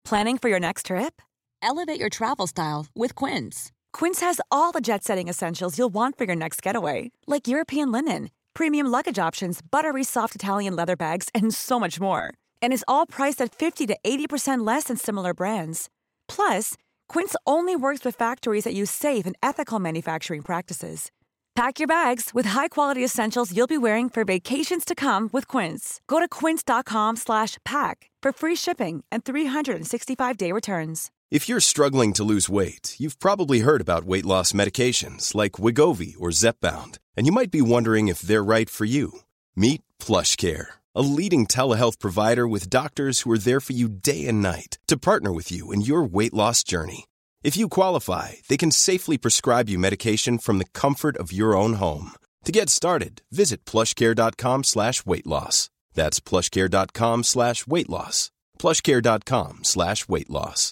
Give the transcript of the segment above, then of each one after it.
Planning for your next trip? Elevate your travel style with Quince. Quince has all the jet-setting essentials you'll want for your next getaway, like European linen, premium luggage options, buttery soft Italian leather bags, and so much more. And is all priced at 50 to 80% less than similar brands. Plus, Quince only works with factories that use safe and ethical manufacturing practices. Pack your bags with high-quality essentials you'll be wearing for vacations to come with Quince. Go to quince.com/pack for free shipping and 365-day returns. If you're struggling to lose weight, you've probably heard about weight loss medications like Wegovy or Zepbound, and you might be wondering if they're right for you. Meet PlushCare, a leading telehealth provider with doctors who are there for you day and night to partner with you in your weight loss journey. If you qualify, they can safely prescribe you medication from the comfort of your own home. To get started, visit plushcare.com/weightloss. That's plushcare.com/weightloss. plushcare.com/weightloss.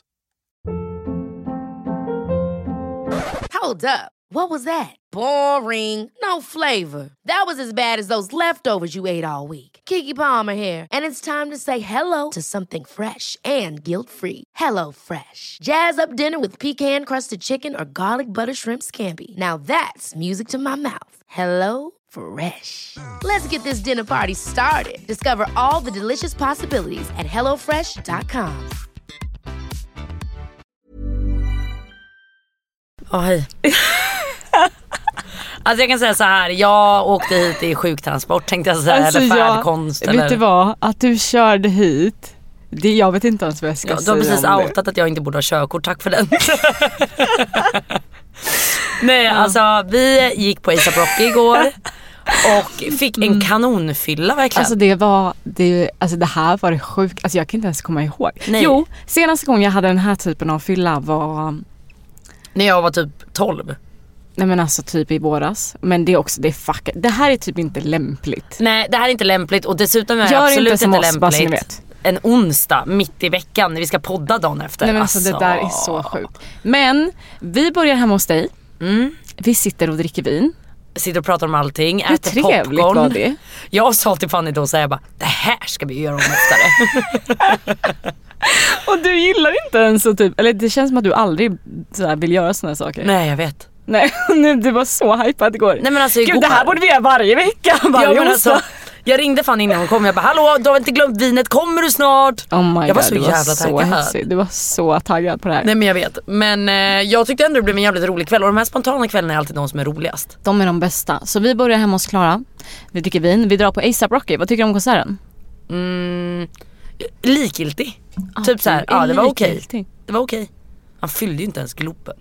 Hold up. What was that? Boring. No flavor. That was as bad as those leftovers you ate all week. Keke Palmer here, and it's time to say hello to something fresh and guilt-free. Hello Fresh. Jazz up dinner with pecan-crusted chicken or garlic butter shrimp scampi. Now that's music to my mouth. Hello Fresh. Let's get this dinner party started. Discover all the delicious possibilities at hellofresh.com. Hej. Alltså jag kan säga så här, jag åkte hit i sjuktransport, tänkte jag säga, alltså eller färdkonst. Vet du vad? Att du körde hit, jag vet inte ens vad jag ska säga. Du har precis outat att jag inte borde ha körkort, tack för den. Nej, alltså vi gick på A$AP Rocky igår och fick en kanonfylla verkligen. Alltså det här var det sjukt. Alltså jag kan inte ens komma ihåg. Nej. Jo, senaste gången jag hade den här typen av fylla var när jag var typ 12. Nej men alltså typ i våras. Men det är också, det här är typ inte lämpligt. Nej, det här är inte lämpligt. Och dessutom är det absolut inte lämpligt en onsdag mitt i veckan när vi ska podda dagen efter. Nej men alltså det där är så sjukt. Men vi börjar hemma hos dig. Vi sitter och dricker vin. Sitter och pratar om allting. Hur äter trevligt popcorn. var det? Jag sa till Fanny då, så jag bara, det här ska vi göra om oftare. Och du gillar inte ens så typ, eller det känns som att du aldrig så här vill göra såna saker. Nej, jag vet. Nej, du var så hypad igår. Nej men alltså Gud, det här borde vi göra varje vecka. Jag ringde fan innan hon kom. Jag bara, hallå, du har inte glömt vinet, kommer du snart? Oh my jag var God, så jävla taggad. Du var så taggad på det här. Nej men jag vet. Men jag tyckte ändå det blev en jävligt rolig kväll. Och de här spontana kvällarna är alltid de som är roligast. De är de bästa. Så vi börjar hemma hos Klara. Vi dricker vin, vi drar på A$AP Rocky. Vad tycker du om konserten? Likgiltig. Typ så här, det var okej. Det var okej. Han fyllde ju inte ens Globen.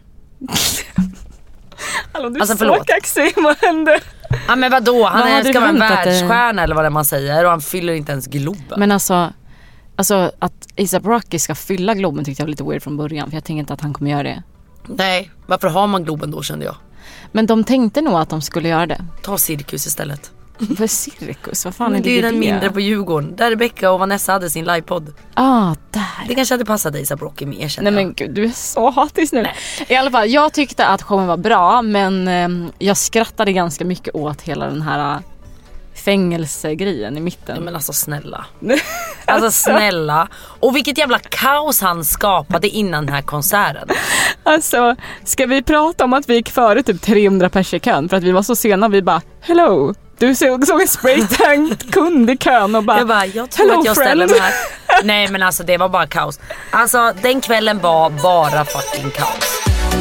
Hallå, du alltså, så kaxig, vad hände? Ja men vadå, han ska vara en världsstjärna eller vad det man säger. Och han fyller inte ens Globen. Men alltså att A$AP Rocky ska fylla Globen tyckte jag var lite weird från början. För jag tänkte inte att han kommer göra det. Nej, varför har man Globen då, kände jag. Men de tänkte nog att de skulle göra det. Ta Cirkus istället. För Cirkus, vad fan men är det? Är den mindre på Djurgården. Där Rebecca och Vanessa hade sin livepodd. Där. Det kanske hade passat dig A$AP Rocky mer, känner jag. Nej men gud, du är så hatisk nu. Nej. I alla fall, jag tyckte att showen var bra. Men jag skrattade ganska mycket åt hela den här fängelsegrejen i mitten. Nej, men alltså snälla. Alltså snälla. Och vilket jävla kaos han skapade innan den här konserten. Alltså, ska vi prata om att vi gick före typ 300 pers i kön? För att vi var så sena, vi bara, hello. Du såg en spraytank kund i kön och bara, jag tror att jag ställer mig här. Nej men alltså det var bara kaos. Alltså den kvällen var bara fucking kaos.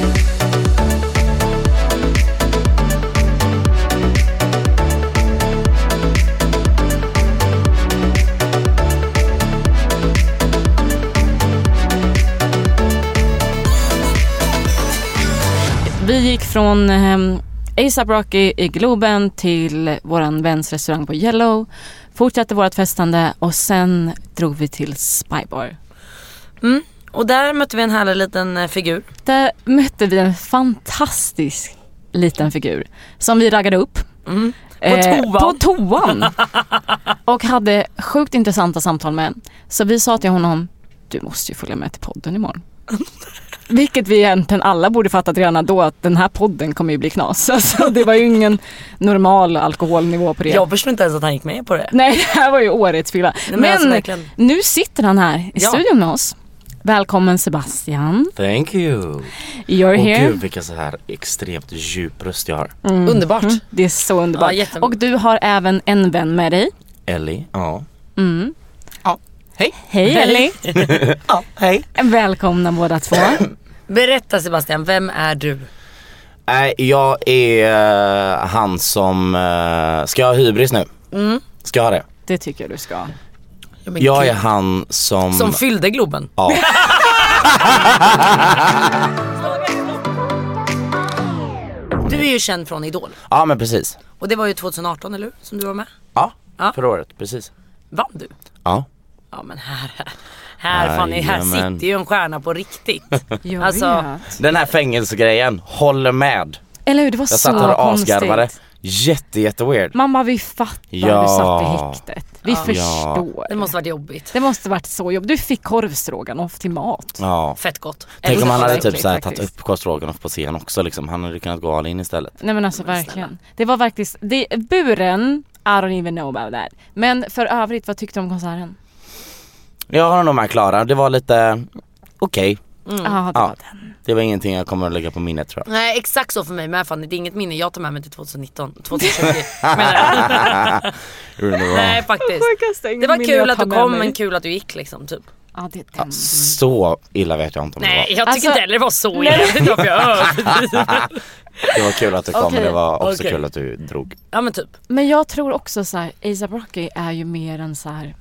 Vi gick från A$AP Rocky i Globen till våran väns restaurang på Yellow. Fortsatte vårt festande och sen drog vi till Spybar. Och där mötte vi en härlig liten figur. Där mötte vi en fantastisk liten figur som vi raggade upp. På toan. Och hade sjukt intressanta samtal med. Så vi sa till honom, du måste ju följa med till podden imorgon. Vilket vi egentligen alla borde fattat redan då, att den här podden kommer ju bli knas. Alltså, det var ju ingen normal alkoholnivå på det. Jag förstår inte ens att han gick med på det. Nej, det här var ju årets fylla. Men alltså, nu sitter han här i studion med oss. Välkommen Sebastian. Thank you. You're here. Gud, vilken så här extremt djup röst jag har. Underbart. Det är så underbart. Ja, och du har även en vän med dig. Ellie, ja. Ja, hej. Hej Ellie. Ja, hej. Välkomna båda två. Berätta Sebastian, vem är du? Jag är han som ska ha hybris nu. Ska jag ha det? Det tycker jag du ska. Ja, men Jag gud. är han som fyllde Globen. Ja. Du är ju känd från Idol. Ja, men precis. Och det var ju 2018, eller hur? Som du var med. Ja, Ja. förra året, precis. Vann du? Ja. Ja men här Fanny, här Jajamän. sitter ju en stjärna på riktigt. Jag Alltså, vet. Den här fängelsegrejen, håller med. Eller hur, det var Jag så satt här och asgarvade. konstigt. Jätte weird. Mamma, vi fattar, Ja. du satt i häktet. Vi förstår. det måste varit jobbigt. Det måste varit så jobbigt. Du fick korvstroganoff till mat. Ja. Fett gott. Tänk om han hade typ äckligt så här tagit faktiskt. upp korvstroganoff på scen också liksom. Han hade kunnat gå all in istället. Nej men alltså verkligen. Det var faktiskt, buren, I don't even know about that. Men för övrigt, vad tyckte du om konserten? Jag har nog med Klara. Det var lite okej. Ja, det Ja. var den. Det var ingenting jag kommer att lägga på minnet, tror jag. Nej, exakt så för mig med Fanny. Det är inget minne jag tar med mig till 2019, 2020. menar jag. Nej faktiskt. Det var kul att du kom, men kul att du gick liksom typ. Ja, det är den. Så illa vet jag inte om det Nej, var. jag tycker Alltså- inte heller det var så illa. Jag vet inte varför jag överdriver. Det var kul att du kom, Okej. men det var också Okej. kul att du drog. Ja men typ. Men jag tror också så här, A$AP Rocky är ju mer en så här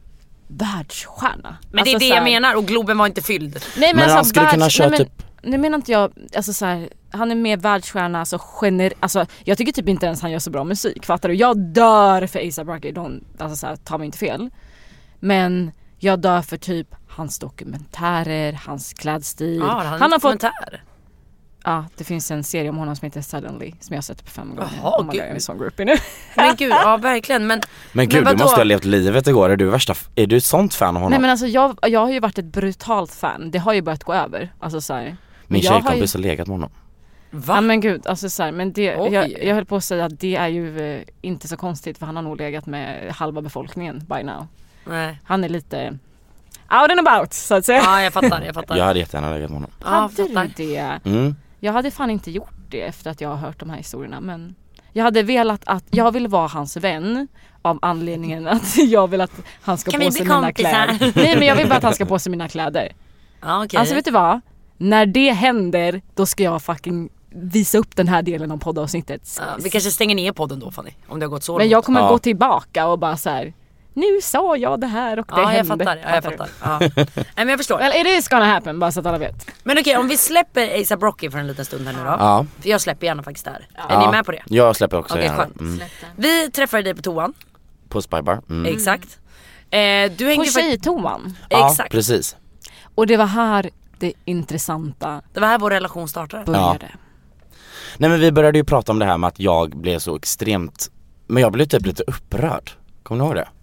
världsstjärna. Men det är Alltså det så här- jag menar, och Globen var inte fylld. Nej, Men han skulle kunna köra nej, men, typ- Nu menar inte jag, alltså så här, han är mer världsstjärna, alltså jag tycker typ inte ens han gör så bra musik, fattar du? Jag dör för A$AP Rocky, alltså så här, ta mig inte fel. Men jag dör för typ hans dokumentärer, hans klädstil. Ja, han har fått, kommentar. ja, det finns en serie om honom som heter Suddenly som jag har sett på 5 gånger. Jaha, Oh my God, gud. jag är en sån groupie nu. Men gud, ja verkligen. Men Men gud, du vadå? måste ha levt livet igår. Är du ett sånt fan av honom? Nej men alltså jag har ju varit ett brutalt fan. Det har ju börjat gå över. Alltså så här. Min jag har tjejkompis har legat med honom. Va? Ja men gud, alltså så här, men det, Oj. jag höll på att säga att det är ju inte så konstigt, för han har nog legat med halva befolkningen by now. Nej. Han är lite out and about, så att säga. Ja, jag fattar. Jag hade jättegärna legat med honom. Ja, Hade fattar. du det? Mm. Jag hade fan inte gjort det efter att jag har hört de här historierna, men jag hade velat att jag vill vara hans vän av anledningen att jag vill att han ska Kan på vi sig bli mina kompisar? kläder. Nej men jag vill bara att han ska på sig mina kläder. Ja, okej. Alltså vet du vad? När det händer, då ska jag fucking visa upp den här delen av poddavsnittet. Ja, vi kanske stänger ner podden då Fanny, om det har gått så Men långt. jag kommer Ja. gå tillbaka och bara så här: nu sa jag det här och det Ja, jag hände. fattar. Ja, jag Fattar du? fattar. Ja. Nej, men jag förstår. Well, it is gonna happen, bara så att alla vet. Men okej, om vi släpper A$AP Rocky för en liten stund här nu då. Ja. För jag släpper gärna faktiskt där. Är ni med på det? Jag släpper också Okej, gärna. skönt. Vi träffade dig på toan. På Spybar. Mm. Exakt. Du hängde På faktiskt... tjejtoan. Ja, Exakt. precis. Och det var här det intressanta Det var här vår relation startade. började. Nej, men vi började ju prata om det här med att jag blev så extremt... Men jag blev typ lite upprörd. Kommer du ihåg det?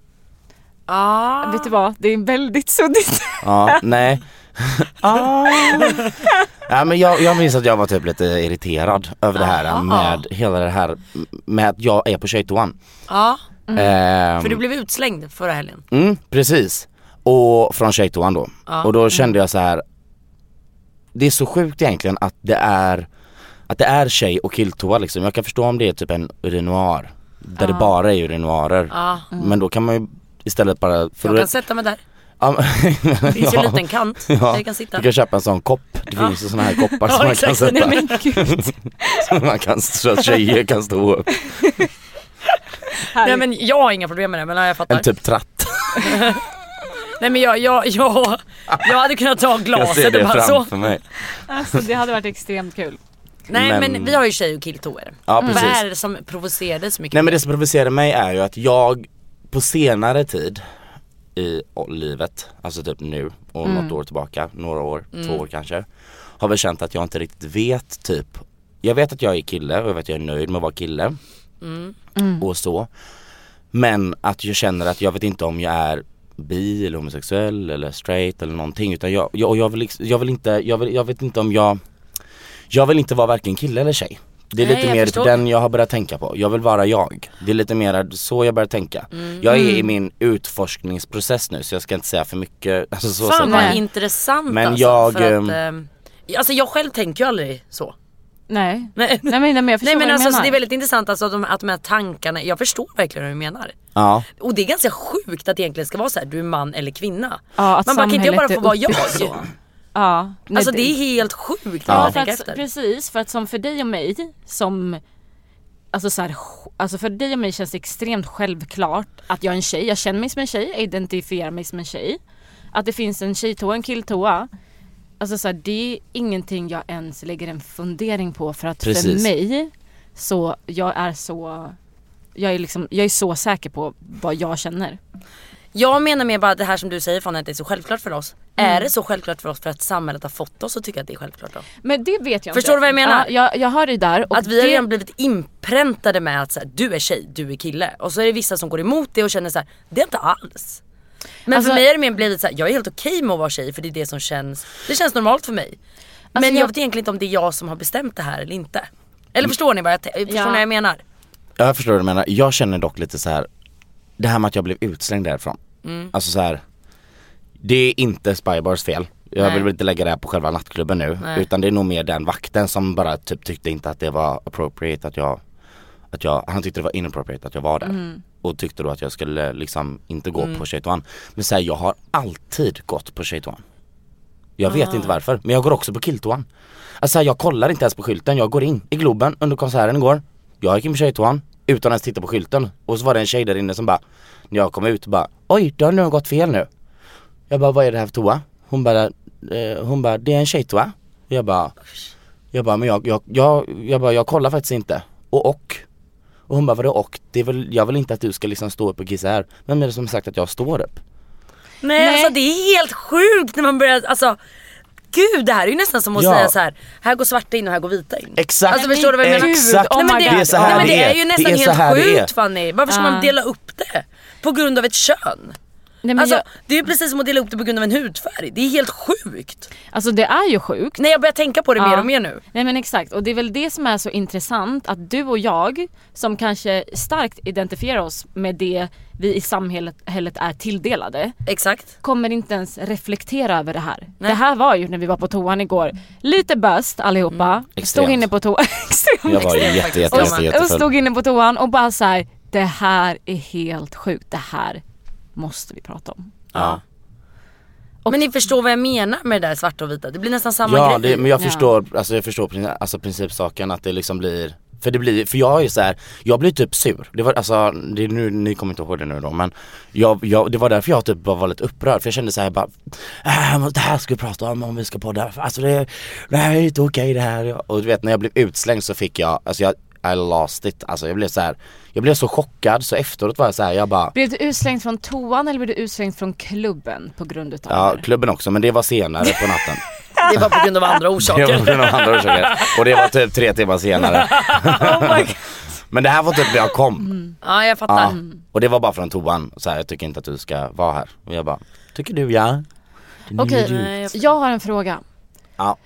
Ja. Vet du vad? Det är väldigt suddigt. Ja, nej. Ja, men jag minns att jag var typ lite irriterad över det här med hela det här med att jag är på tjejtoan. Ja. Ehm, För du blev utslängd förra helgen. precis. Och från tjejtoan då. Ja. Och då kände jag så här. Det är så sjukt egentligen att det är tjej- och killtoa liksom. Jag kan förstå om det är typ en urinoir där det bara är urinoirer. Ja. Men då kan man ju istället bara... Jag kan sätta mig där. Ja, Det finns ju en liten kant där jag kan sitta. Du kan köpa en sån kopp. Det finns ju såna här koppar som man kan exakt. sätta. Nej men gud. Som man kan, så att tjejer kan stå upp. Nej men jag har inga problem med det, men jag fattar. En typ tratt. Nej men jag hade kunnat ta Jag ser glaset och det bara så. framför mig. Alltså det hade varit extremt kul. Nej men Men- vi har ju tjej- och killtoer. Ja, Vad precis. är det som provocerar dig så mycket? Nej, men det som provocerar mig är ju att jag på senare tid i livet, alltså typ nu och något år tillbaka, några år, 2 år kanske, har väl känt att jag inte riktigt vet typ. Jag vet att jag är kille och jag vet att jag är nöjd med att vara kille och så. Men att jag känner att jag vet inte om jag är bi eller homosexuell eller straight eller någonting, utan jag vill inte vara varken kille eller tjej. Det är lite mer den jag har börjat tänka på. Jag vill vara jag. Det är lite mer så jag börjar tänka. Jag är i min utforskningsprocess nu, så jag ska inte säga för mycket. Alltså, så fan vad intressant. Men alltså, för att, alltså jag själv tänker ju aldrig så. Nej men jag förstår vad alltså, menar. det är väldigt intressant alltså, att de här tankarna, jag förstår verkligen vad du menar. Ja. Och det är ganska sjukt att det egentligen ska vara så här, du är man eller kvinna. Ja, att man bara, kan inte jag bara få vara jag? Ja, alltså det är helt sjukt. Ja, precis, för att som för dig och mig som alltså så här, alltså för dig och mig känns det extremt självklart att jag är en tjej. Jag känner mig som en tjej, jag identifierar mig som en tjej. Att det finns en tjejtoa, en killtoa. Alltså så här, det är ingenting jag ens lägger en fundering på, för att för mig så jag är så säker på vad jag känner. Jag menar mer bara det här som du säger, fan, att det är så självklart för oss. Är det så självklart för oss för att samhället har fått oss att tycka att det är självklart då? Men det vet jag. Förstår du vad jag menar? Jag hör det där. Och att vi har redan blivit inpräntade med att så här, du är tjej, du är kille. Och så är det vissa som går emot det och känner så här, det är inte alls. Men alltså, för mig är det mer blivit så här, jag är helt okej med att vara tjej, för det är det som känns normalt för mig. Alltså, men jag vet egentligen inte om det är jag som har bestämt det här eller inte. Eller förstår ni vad jag menar? Ja, jag förstår vad du menar. Jag känner dock lite så här, det här med att jag blev utslängd därifrån. Alltså så här, det är inte Spybars fel. Jag vill inte lägga det här på själva nattklubben nu. Nej. Utan det är nog mer den vakten som bara typ tyckte inte att det var appropriate han tyckte det var inappropriate att jag var där. Och tyckte då att jag skulle liksom inte gå på tjejtoan. Men så här, jag har alltid gått på tjejtoan. Jag vet inte varför, men jag går också på killtoan. Alltså jag kollar inte ens på skylten. Jag går in i Globen under konserten igår. Jag gick in på tjejtoan utan ens titta på skylten. Och så var det en tjej där inne som bara, när jag kom ut, bara, oj, det har nog gått fel nu. Jag bara, vad är det här för toa? Hon bara, det är en tjejtoa. Jag bara, men jag kollar faktiskt inte. Och hon bara, vadå och? Det är väl, jag vill inte att du ska liksom stå upp och kissa här. Men är det som sagt att jag står upp? Nej, alltså det är helt sjukt när man börjar, alltså gud, det här är ju nästan som att säga så här går svarta in och här går vita in. Exakt. Alltså förstår du vad jag menar? Exakt. Nej, men det är så här det är ju nästan helt sjukt, Fanny. Varför ska man dela upp det? På grund av ett kön? Nej, alltså, det är ju precis som att dela upp det på grund av en hudfärg. Det är helt sjukt. Alltså det är ju sjukt. Nej, jag börjar tänka på det mer och mer nu. Nej men exakt, och det är väl det som är så intressant, att du och jag som kanske starkt identifierar oss med det vi i samhället är tilldelade. Exakt. Kommer inte ens reflektera över det här. Nej. Det här var ju när vi var på toan igår. Lite böst allihopa. Stod inne på toan. Jag var jätte. Och stod inne på toan och bara så här, det här är helt sjukt. Det här måste vi prata om. Ja. Men ni förstår vad jag menar med det där svarta och vita. Det blir nästan samma grej. Men jag förstår, alltså jag förstår alltså principsaken, att det liksom blir, för jag är ju så här, jag blir typ sur. Det var alltså, det är nu, ni kommer inte ihåg det nu då, men det var därför jag typ var lite upprörd, för jag kände så här bara, det här ska vi prata om vi ska podda. Alltså det här är inte okej det här. Och du vet, när jag blev utslängd så fick jag, alltså I lost it. Alltså jag blev så chockad, så efteråt var jag så här, jag bara, blev du utslängd från toan eller blev du utslängd från klubben på grund utav Ja, klubben också, men det var senare på natten. Det var på grund av andra orsaker. Det var på grund av andra orsaker. Och det var typ 3 timmar senare. Oh my God. Men det här var typ när jag kom. Ja, jag fattar. Ja. Och det var bara från toan. Så här, jag tycker inte att du ska vara här. Och jag bara, tycker du ja? Okej, jag har en fråga. Ja.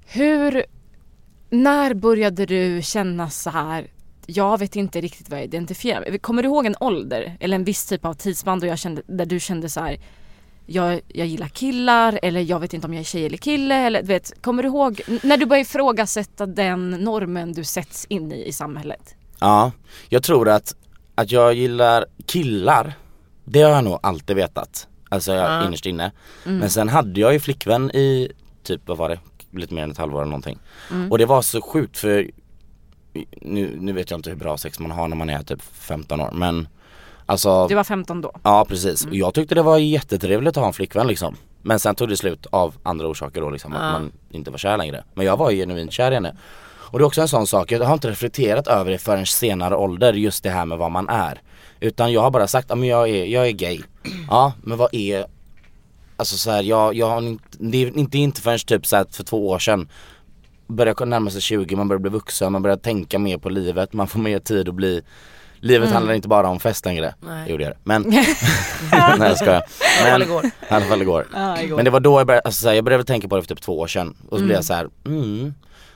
När började du känna så här, jag vet inte riktigt vad jag identifierar. Kommer du ihåg en ålder eller en viss typ av tidsband där du kände så här, jag gillar killar, eller jag vet inte om jag är tjej eller kille, eller du vet, kommer du ihåg när du började ifrågasätta den normen du sätts in i samhället? Ja, jag tror att jag gillar killar, det har jag nog alltid vetat. Alltså jag innerst inne. Men sen hade jag ju flickvän i typ, vad var det? Lite mer än ett halvår eller någonting. Och det var så sjukt, för nu vet jag inte hur bra sex man har när man är typ 15 år, men alltså, du var 15 då? Ja, precis. Och jag tyckte det var jättetrevligt att ha en flickvän liksom. Men sen tog det slut av andra orsaker då liksom, att man inte var kär längre. Men jag var ju genuint kär i henne. Och det är också en sån sak, jag har inte reflekterat över det förrän senare ålder, just det här med vad man är. Utan jag har bara sagt, ja men jag är gay. Ja, men vad är, alltså så här, jag har inte förrän typ så här för 2 år sedan började närma sig 20, man börjar bli vuxen, man börjar tänka mer på livet, man får mer tid att bli. Livet handlar inte bara om fest längre. Nej. Gjorde jag det. Men nej, jag skojar. Men i alla fall igår. Men det var då jag började, alltså, jag började tänka på det för typ 2 år sedan. Och så blev jag så här,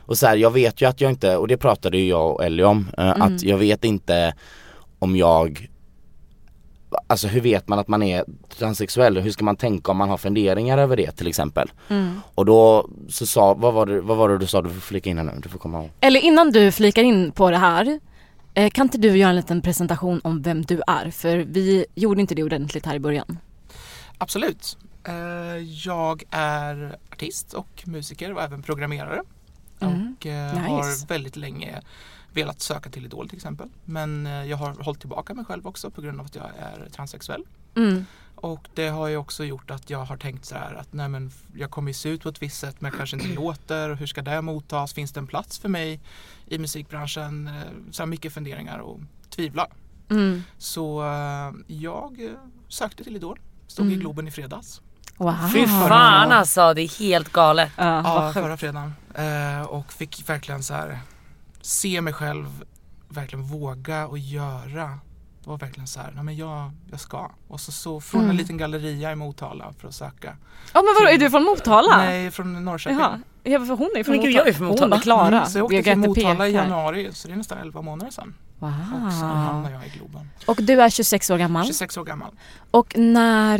Och så här, jag vet ju att jag inte, och det pratade ju jag och Ellie om, att jag vet inte om jag, alltså hur vet man att man är transsexuell? Hur ska man tänka om man har funderingar över det till exempel? Och då så sa, vad var det du sa? Du får flika in här nu, du får komma ihåg. Eller innan du flikar in på det här, kan inte du göra en liten presentation om vem du är? För vi gjorde inte det ordentligt här i början. Absolut. Jag är artist och musiker och även programmerare. Och har väldigt länge velat söka till Idol till exempel. Men jag har hållit tillbaka mig själv också på grund av att jag är transsexuell. Och det har ju också gjort att jag har tänkt så här att nej, men jag kommer ju se ut på ett visst sätt men jag kanske inte låter. Hur ska det mottas? Finns det en plats för mig i musikbranschen? Så här mycket funderingar och tvivlar. Så jag sökte till Idol. Stod i Globen i fredags. Wow. Fy fan alltså, det är helt galet. Ja, förra fredagen. Och fick verkligen så här se mig själv verkligen våga och göra. Det var verkligen så här, nej men jag ska. Och så från en liten galleria i Motala för att söka. Ja, men vadå, är du från Motala? Nej, från Norrköping. Ja, för hon är från Motala. Jag är från Motala. Klara. Så jag åkte till Motala i januari, så det är nästan 11 månader sedan. Wow. Och så hamnade jag i Globen. Och du är 26 år gammal? 26 år gammal. Och när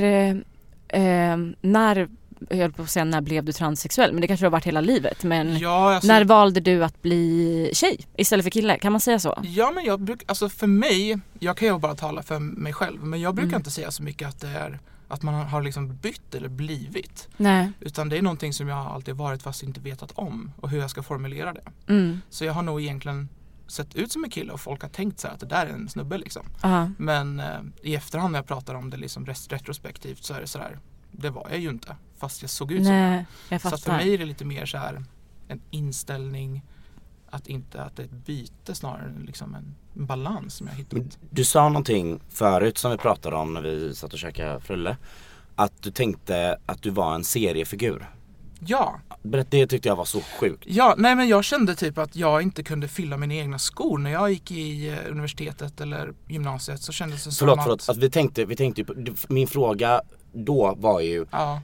jag höll på att säga när blev du transsexuell? Men det kanske har varit hela livet. Men när valde du att bli tjej istället för kille? Kan man säga så? Ja, men alltså för mig, jag kan ju bara tala för mig själv. Men jag brukar inte säga så mycket att det är att man har liksom bytt eller blivit. Nej. Utan det är någonting som jag alltid varit fast inte vetat om. Och hur jag ska formulera det. Så jag har nog egentligen sett ut som en kille och folk har tänkt så här att det där är en snubbe liksom. Men i efterhand när jag pratar om det liksom retrospektivt så är det så här. Det var jag ju inte, fast jag såg ut som det. Så att för mig är det lite mer så här en inställning att det är ett byte snarare än liksom en balans som jag hittat. Du sa någonting förut som vi pratade om när vi satt och käkade frulle. Att du tänkte att du var en seriefigur. Ja. Det tyckte jag var så sjukt. Ja, nej men jag kände typ att jag inte kunde fylla mina egna skor. När jag gick i universitetet eller gymnasiet så kändes det som att... vi tänkte på, min fråga då var ju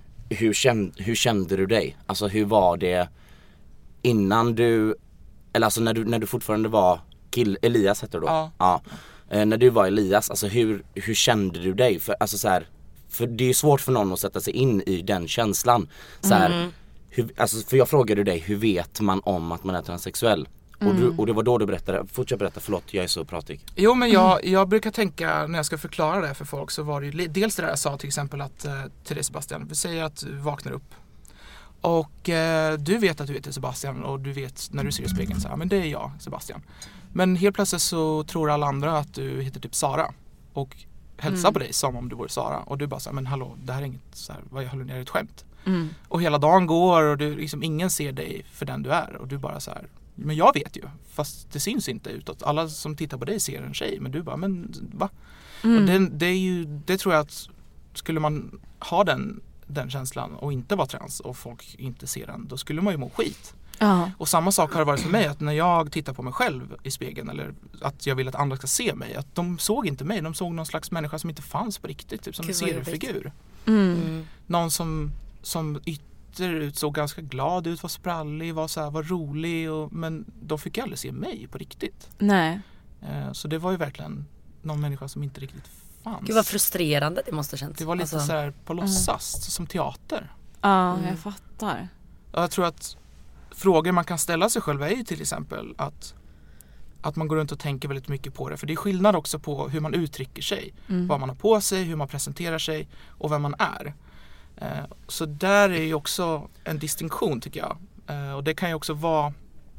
hur kände du dig? Alltså hur var det innan du, eller alltså när du fortfarande var Elias heter du då? Ja. När du var Elias, alltså hur kände du dig? För, alltså så här, för det är ju svårt för någon att sätta sig in i den känslan. Så här, för jag frågade dig, hur vet man om att man är transsexuell? Och det var då du berättade, fortsätt berätta, förlåt jag är så pratig. Jo men jag brukar tänka när jag ska förklara det för folk så var det ju dels det där jag sa till exempel att till dig Sebastian, vi säger att du vaknar upp och du vet att du heter Sebastian och du vet när du ser i spegeln så här, men det är jag Sebastian. Men helt plötsligt så tror alla andra att du heter typ Sara och hälsar på dig som om du vore Sara och du bara så här, men hallå det här är inget så här, vad jag håller ner ett skämt. Och hela dagen går och du liksom ingen ser dig för den du är och du bara så här. Men jag vet ju, fast det syns inte utåt. Alla som tittar på dig ser en tjej, men du bara, men va? Och det tror jag att skulle man ha den känslan och inte vara trans och folk inte ser den, då skulle man ju må skit. Och samma sak har det varit för mig, att när jag tittar på mig själv i spegeln eller att jag vill att andra ska se mig, att de såg inte mig, de såg någon slags människa som inte fanns på riktigt, typ som en seriefigur. Någon som ut såg ganska glad ut, var sprallig, var rolig men de fick aldrig se mig på riktigt. Nej. Så det var ju verkligen någon människa som inte riktigt fanns. Det var frustrerande, det måste kännas. Det var lite så här på låtsas som teater. Ja, jag fattar. Jag tror att frågor man kan ställa sig själv är ju till exempel att man går runt och tänker väldigt mycket på det. För det är skillnad också på hur man uttrycker sig. Vad man har på sig, hur man presenterar sig och vem man är. Så där är ju också en distinktion tycker jag. Och det kan ju också vara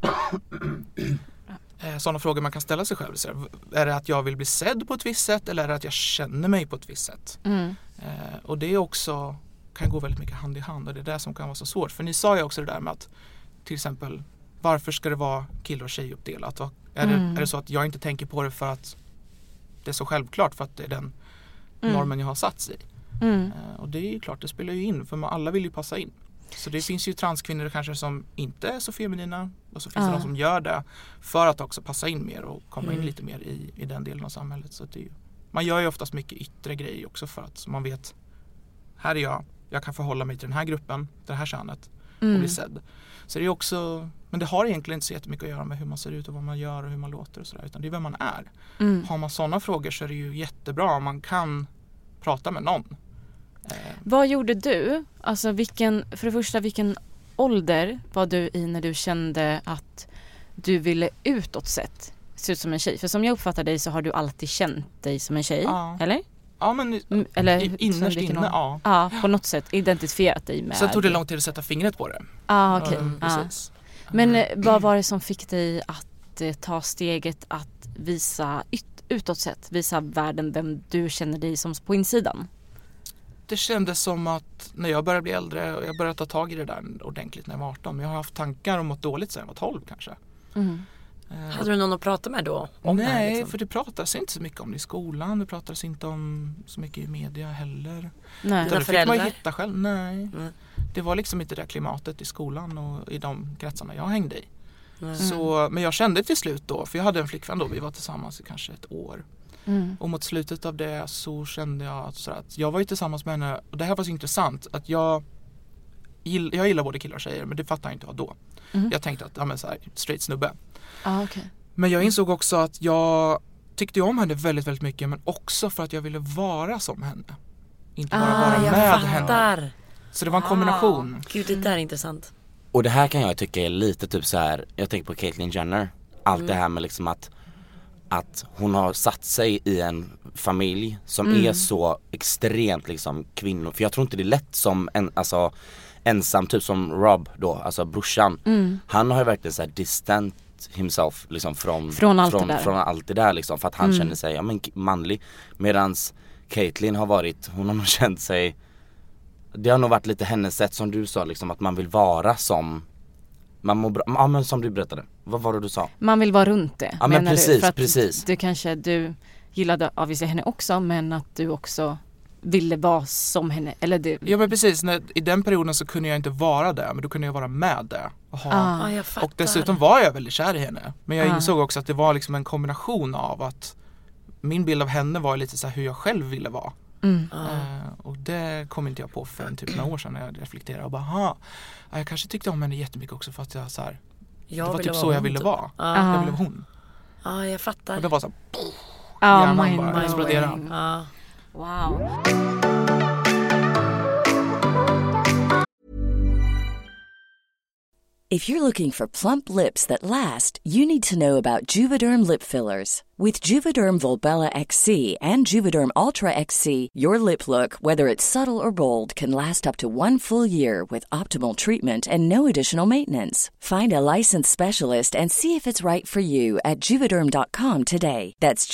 sådana frågor man kan ställa sig själv. Så är det att jag vill bli sedd på ett visst sätt eller är det att jag känner mig på ett visst sätt? Och det är också kan gå väldigt mycket hand i hand och det är det som kan vara så svårt. För ni sa ju också det där med att till exempel varför ska det vara kill- och tjejuppdelat? Är det så att jag inte tänker på det för att det är så självklart för att det är den normen jag har satt i? Och det är ju klart, det spelar ju in för alla vill ju passa in. Så det finns ju transkvinnor kanske som inte är så feminina och så finns det de som gör det för att också passa in mer och komma in lite mer i den delen av samhället. Så det är ju, man gör ju oftast mycket yttre grejer också för att man vet här är jag kan förhålla mig till den här gruppen, det här könet och bli sedd. Så det är också, men det har egentligen inte så jättemycket att göra med hur man ser ut och vad man gör och hur man låter och sådär, utan det är vem man är. Har man sådana frågor så är det ju jättebra om man kan prata med någon. Vad gjorde du? Alltså för det första, vilken ålder var du i när du kände att du ville utåt sett se ut som en tjej? För som jag uppfattar dig så har du alltid känt dig som en tjej, eller? Ja, men eller innerst inne, ja. Ja, på något sätt identifierat dig med. Sen tog det lång tid att sätta fingret på det. Ja, okej. Precis. Men vad var det som fick dig att ta steget att visa utåt sett, visa världen vem du känner dig som på insidan? Det kändes som att när jag började bli äldre och jag började ta tag i det där ordentligt när jag var 18. Men jag har haft tankar om mått dåligt sedan jag var 12 kanske. Hade du någon att prata med då? Om nej, det här, liksom? För det pratades inte så mycket om det i skolan. Det pratades inte om så mycket i media heller. Nej. Det fick man hitta själv. Nej. Det var liksom inte det klimatet i skolan och i de kretsarna jag hängde i. Så, men jag kände till slut då, för jag hade en flickvän då, vi var tillsammans i kanske ett år. Och mot slutet av det så kände jag att jag var ju tillsammans med henne, och det här var så intressant att jag gillar både killar och tjejer, men det fattar jag inte vad då. Jag tänkte att så här, straight snubbe. Okay. Men jag insåg också att jag tyckte om henne väldigt, väldigt mycket, men också för att jag ville vara som henne. Inte bara vara med henne. Så det var en kombination. Gud, det där är intressant. Och det här kan jag tycka är lite typ så här. Jag tänker på Caitlyn Jenner. Allt det här med liksom att hon har satt sig i en familj som är så extremt liksom kvinnor. För jag tror inte det är lätt som ensam, typ som Rob då, alltså brorsan. Han har ju verkligen så här distant himself liksom från allt det där liksom, för att han känner sig manlig. Medans Caitlyn hon har nog känt sig, det har nog varit lite hennes sätt som du sa liksom, att man vill vara som man mår bra, men som du berättade. Vad var det du sa? Man vill vara runt det. Ja, men precis. Du gillade avvisa henne också, men att du också ville vara som henne, eller det. Ja, men precis, i den perioden så kunde jag inte vara där, men då kunde jag vara med det. Och dessutom var jag väldigt kär i henne. Men jag insåg också att det var liksom en kombination av att min bild av henne var lite så här hur jag själv ville vara. Och det kom inte jag på för typ några år sedan när jag reflekterade och bara, jag kanske tyckte om henne jättemycket också för att jag så här, det var typ så jag ville vara. Jag ville vara hon. Ja, jag fattar. Och det var så här, hjärnan bara exploderade. Wow. If you're looking for plump lips that last, you need to know about Juvederm lip fillers. With Juvederm Volbella XC and Juvederm Ultra XC, your lip look, whether it's subtle or bold, can last up to 1 full year with optimal treatment and no additional maintenance. Find a licensed specialist and see if it's right for you at Juvederm.com today. That's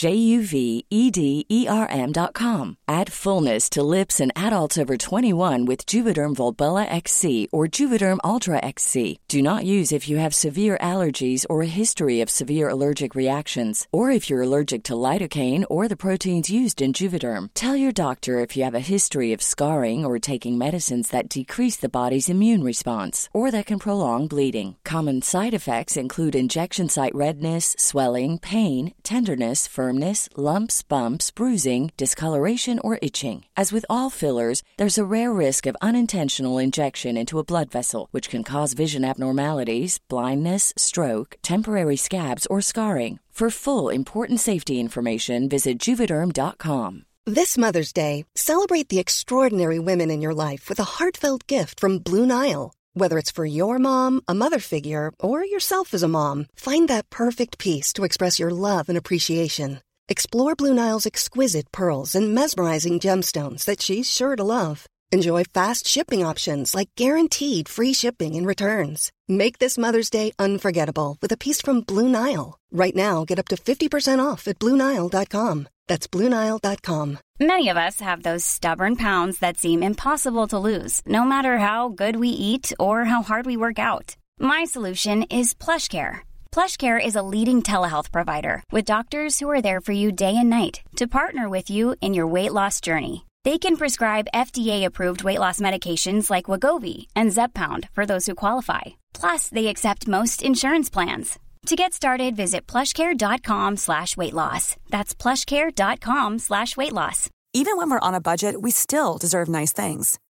JUVEDERM.com. Add fullness to lips in adults over 21 with Juvederm Volbella XC or Juvederm Ultra XC. Do not use if you have severe allergies or a history of severe allergic reactions, or if you're allergic to lidocaine or the proteins used in Juvederm. Tell your doctor if you have a history of scarring or taking medicines that decrease the body's immune response or that can prolong bleeding. Common side effects include injection site redness, swelling, pain, tenderness, firmness, lumps, bumps, bruising, discoloration, or itching. As with all fillers, there's a rare risk of unintentional injection into a blood vessel, which can cause vision abnormalities, blindness, stroke, temporary scabs, or scarring. For full, important safety information, visit Juvederm.com. This Mother's Day, celebrate the extraordinary women in your life with a heartfelt gift from Blue Nile. Whether it's for your mom, a mother figure, or yourself as a mom, find that perfect piece to express your love and appreciation. Explore Blue Nile's exquisite pearls and mesmerizing gemstones that she's sure to love. Enjoy fast shipping options like guaranteed free shipping and returns. Make this Mother's Day unforgettable with a piece from Blue Nile. Right now, get up to 50% off at BlueNile.com. That's BlueNile.com. Many of us have those stubborn pounds that seem impossible to lose, no matter how good we eat or how hard we work out. My solution is PlushCare. PlushCare is a leading telehealth provider with doctors who are there for you day and night to partner with you in your weight loss journey. They can prescribe FDA-approved weight loss medications like Wegovy and Zepbound for those who qualify. Plus, they accept most insurance plans. To get started, visit plushcare.com/weightloss. That's plushcare.com/weightloss. Even when we're on a budget, we still deserve nice things.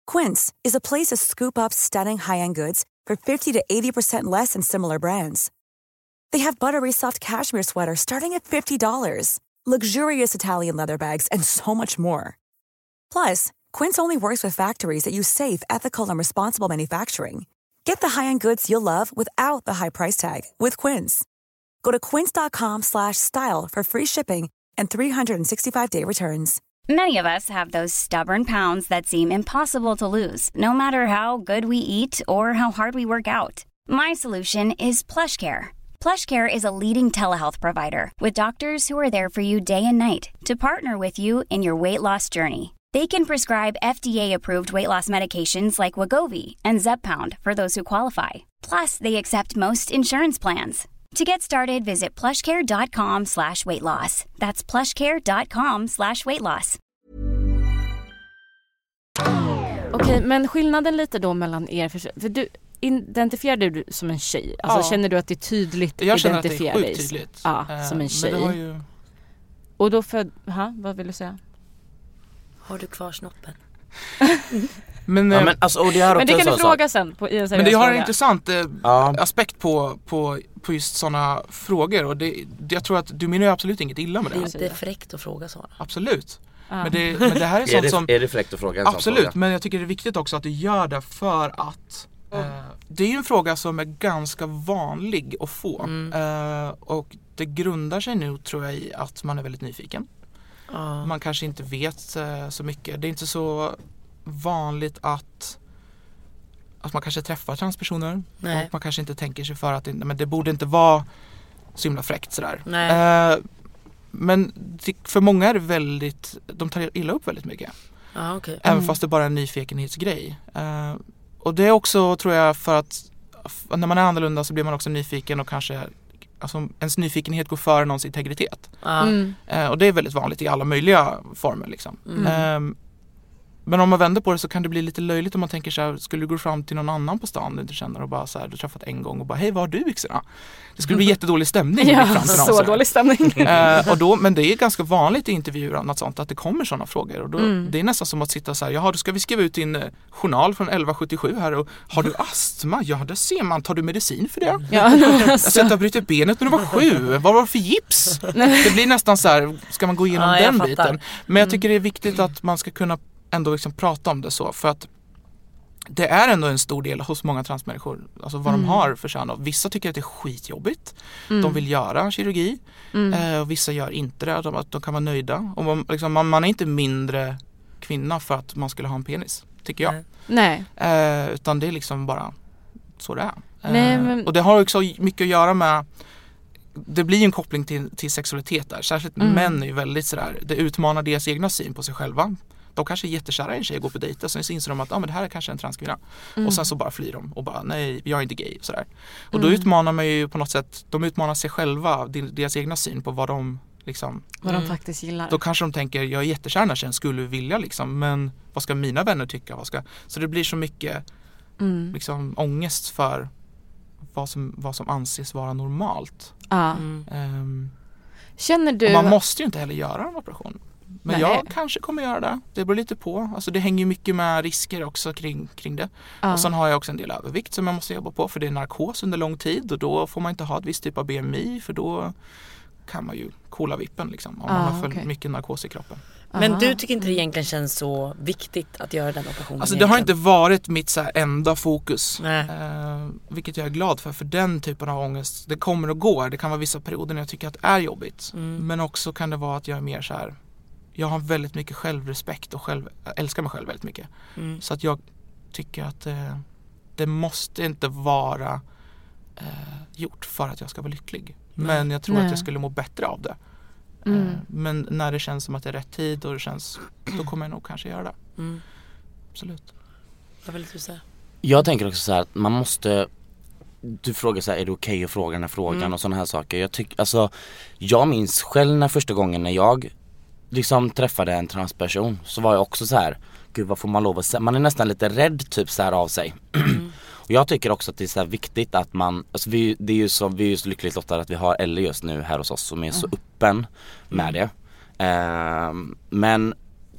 Quince is a place to scoop up stunning high-end goods for 50 to 80% less than similar brands. They have buttery soft cashmere sweaters starting at $50, luxurious Italian leather bags, and so much more. Plus, Quince only works with factories that use safe, ethical, and responsible manufacturing. Get the high-end goods you'll love without the high price tag with Quince. Go to quince.com/style for free shipping and 365-day returns. Many of us have those stubborn pounds that seem impossible to lose, no matter how good we eat or how hard we work out. My solution is PlushCare. PlushCare is a leading telehealth provider with doctors who are there for you day and night to partner with you in your weight loss journey. They can prescribe FDA-approved weight loss medications like Wegovy and Zepbound for those who qualify. Plus, they accept most insurance plans. To get started, visit plushcare.com/weightloss. That's plushcare.com/weightloss. Okej, men skillnaden lite då mellan er, för du identifierar du som en tjej? Alltså känner du att det är tydligt? Jag känner att det är sjukt tydligt. Ja, som en tjej. Men det har ju... Och då vad vill du säga? Har du kvar snoppen? Men det kan du fråga sen på, men det har en intressant aspekt på just sådana frågor. Och jag tror att du menar absolut inget illa med det. Det är inte fräckt att fråga sådana. Absolut. Men det här är sånt som... Är det fräckt att fråga en absolut, sån fråga? men jag tycker det är viktigt också att du gör det för att... det är ju en fråga som är ganska vanlig att få. Och det grundar sig nu, tror jag, i att man är väldigt nyfiken. Man kanske inte vet så mycket. Det är inte så vanligt att man kanske träffar transpersoner. Och man kanske inte tänker sig för att men det borde inte vara så himla fräckt sådär. Men för många är det väldigt, de tar illa upp väldigt mycket. Okay. Även fast det bara är en nyfikenhetsgrej. Och det är också, tror jag, för att när man är annorlunda så blir man också nyfiken och kanske, alltså ens nyfikenhet går före någons integritet. Och det är väldigt vanligt i alla möjliga former liksom. Men om man vänder på det så kan det bli lite löjligt om man tänker så här, skulle du gå fram till någon annan på stan du inte känner och bara så här, du träffat en gång och bara, hej, vad har du byxorna? Det skulle bli jättedålig stämning. Så dålig stämning. Men det är ganska vanligt i intervjuer och annat sånt att det kommer sådana frågor. Och då, det är nästan som att sitta så här, jaha, då ska vi skriva ut din journal från 1177 här och har du astma? Ja, det ser man. Tar du medicin för det? Jag sett att bryta benet när du var 7. Vad var det för gips? Det blir nästan så här, ska man gå igenom den biten? Men jag tycker det är viktigt att man ska kunna ändå liksom prata om det så, för att det är ändå en stor del hos många transmänniskor, alltså vad de har för kön. Vissa tycker att det är skitjobbigt, de vill göra kirurgi, och vissa gör inte det, att de kan vara nöjda. Och man är inte mindre kvinna för att man skulle ha en penis, tycker jag. Nej. Utan det är liksom bara så det är. Nej, och det har också mycket att göra med, det blir en koppling till sexualitet där. Särskilt män är ju väldigt sådär, det utmanar deras egna syn på sig själva. De kanske är jättekära i en tjej och går på dejter, sen inser de att men det här är kanske en transkvinna. Och sen så bara flyr de och bara, nej, jag är inte gay. Sådär. Och då utmanar man ju på något sätt, de utmanar sig själva, deras egna syn på vad de liksom, vad de faktiskt gillar. Då kanske de tänker, jag är jättekär den här tjejen, skulle vilja liksom, men vad ska mina vänner tycka? Så det blir så mycket liksom ångest för vad som anses vara normalt. Känner du... Och man måste ju inte heller göra en operation. Men jag kanske kommer göra det. Det beror lite på. Alltså det hänger ju mycket med risker också kring det. Och sen har jag också en del övervikt som jag måste jobba på. För det är narkos under lång tid. Och då får man inte ha ett visst typ av BMI. För då kan man ju kolla vippen liksom. Om man har för mycket narkos i kroppen. Men du tycker inte det egentligen känns så viktigt att göra den operationen? Alltså det har inte varit mitt så här enda fokus. Vilket jag är glad för den typen av ångest. Det kommer och går. Det kan vara vissa perioder när jag tycker att det är jobbigt. Men också kan det vara att jag är mer så här... Jag har väldigt mycket självrespekt och älskar mig själv väldigt mycket. Så att jag tycker att det måste inte vara gjort för att jag ska vara lycklig. Men jag tror att jag skulle må bättre av det. Men när det känns som att det är rätt tid och det känns, då kommer jag nog kanske göra det. Absolut. Vad vill du säga? Jag tänker också så här att man måste... Du frågar så här, är det okej att fråga den här frågan och sådana här saker. Jag minns själv när första gången när jag liksom träffade en transperson, så var jag också så här, gud, vad får man lov att säga? Man är nästan lite rädd typ så här av sig. Och jag tycker också att det är så här viktigt att man, alltså vi är ju så lyckligt lottade att vi har Elle just nu här hos oss som är så öppen med det. Men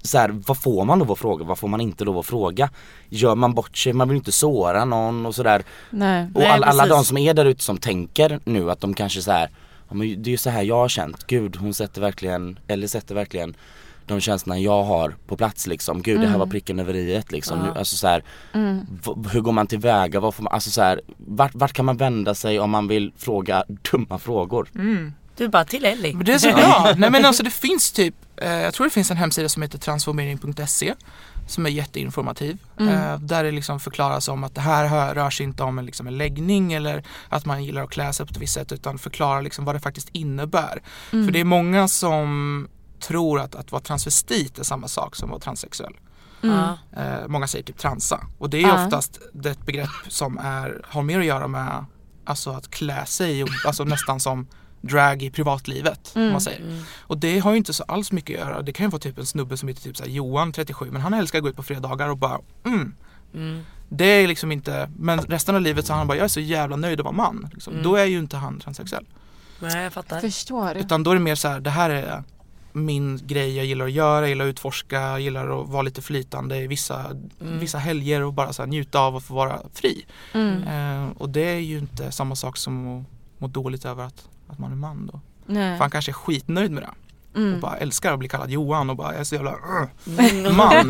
så här, vad får man lov att fråga, vad får man inte lov att fråga? Gör man bort sig, man vill inte såra någon och sådär. Och alla de som är där ute som tänker nu att de kanske så här, ja, men det är ju så här jag har känt, gud hon sätter verkligen de känslorna jag har på plats liksom. Gud det här var pricken över iet liksom. Nu, alltså så här, hur går man tillväga? Vad får man, alltså så här, vart kan man vända sig om man vill fråga dumma frågor? Du bara till Ellie. Men det är så bra. Nej men alltså det finns typ, jag tror det finns en hemsida som heter transformering.se som är jätteinformativ. Där det liksom förklaras om att det här rör sig inte om en läggning eller att man gillar att klä sig på ett visst sätt, utan förklarar liksom vad det faktiskt innebär. För det är många som tror att vara transvestit är samma sak som att vara transsexuell. Många säger typ transa. Och det är oftast ett begrepp som har mer att göra med alltså att klä sig, alltså nästan som drag i privatlivet om man säger. Och det har ju inte så alls mycket att göra. Det kan ju vara typ en snubbe som heter typ så här Johan 37, men han älskar att gå ut på fredagar och bara det är liksom inte, men resten av livet så han bara, jag är så jävla nöjd att vara man liksom. Då är ju inte han transsexuell. Nej, jag fattar. Förstår. Utan då är det mer så här, det här är min grej jag gillar att göra, jag gillar att utforska, jag gillar att vara lite flytande i vissa helger och bara så här, njuta av att få vara fri. Och det är ju inte samma sak som att må dåligt över att man är man då. För han kanske är skitnöjd med det. Och bara älskar att bli kallad Johan och bara, jag är så jävla man.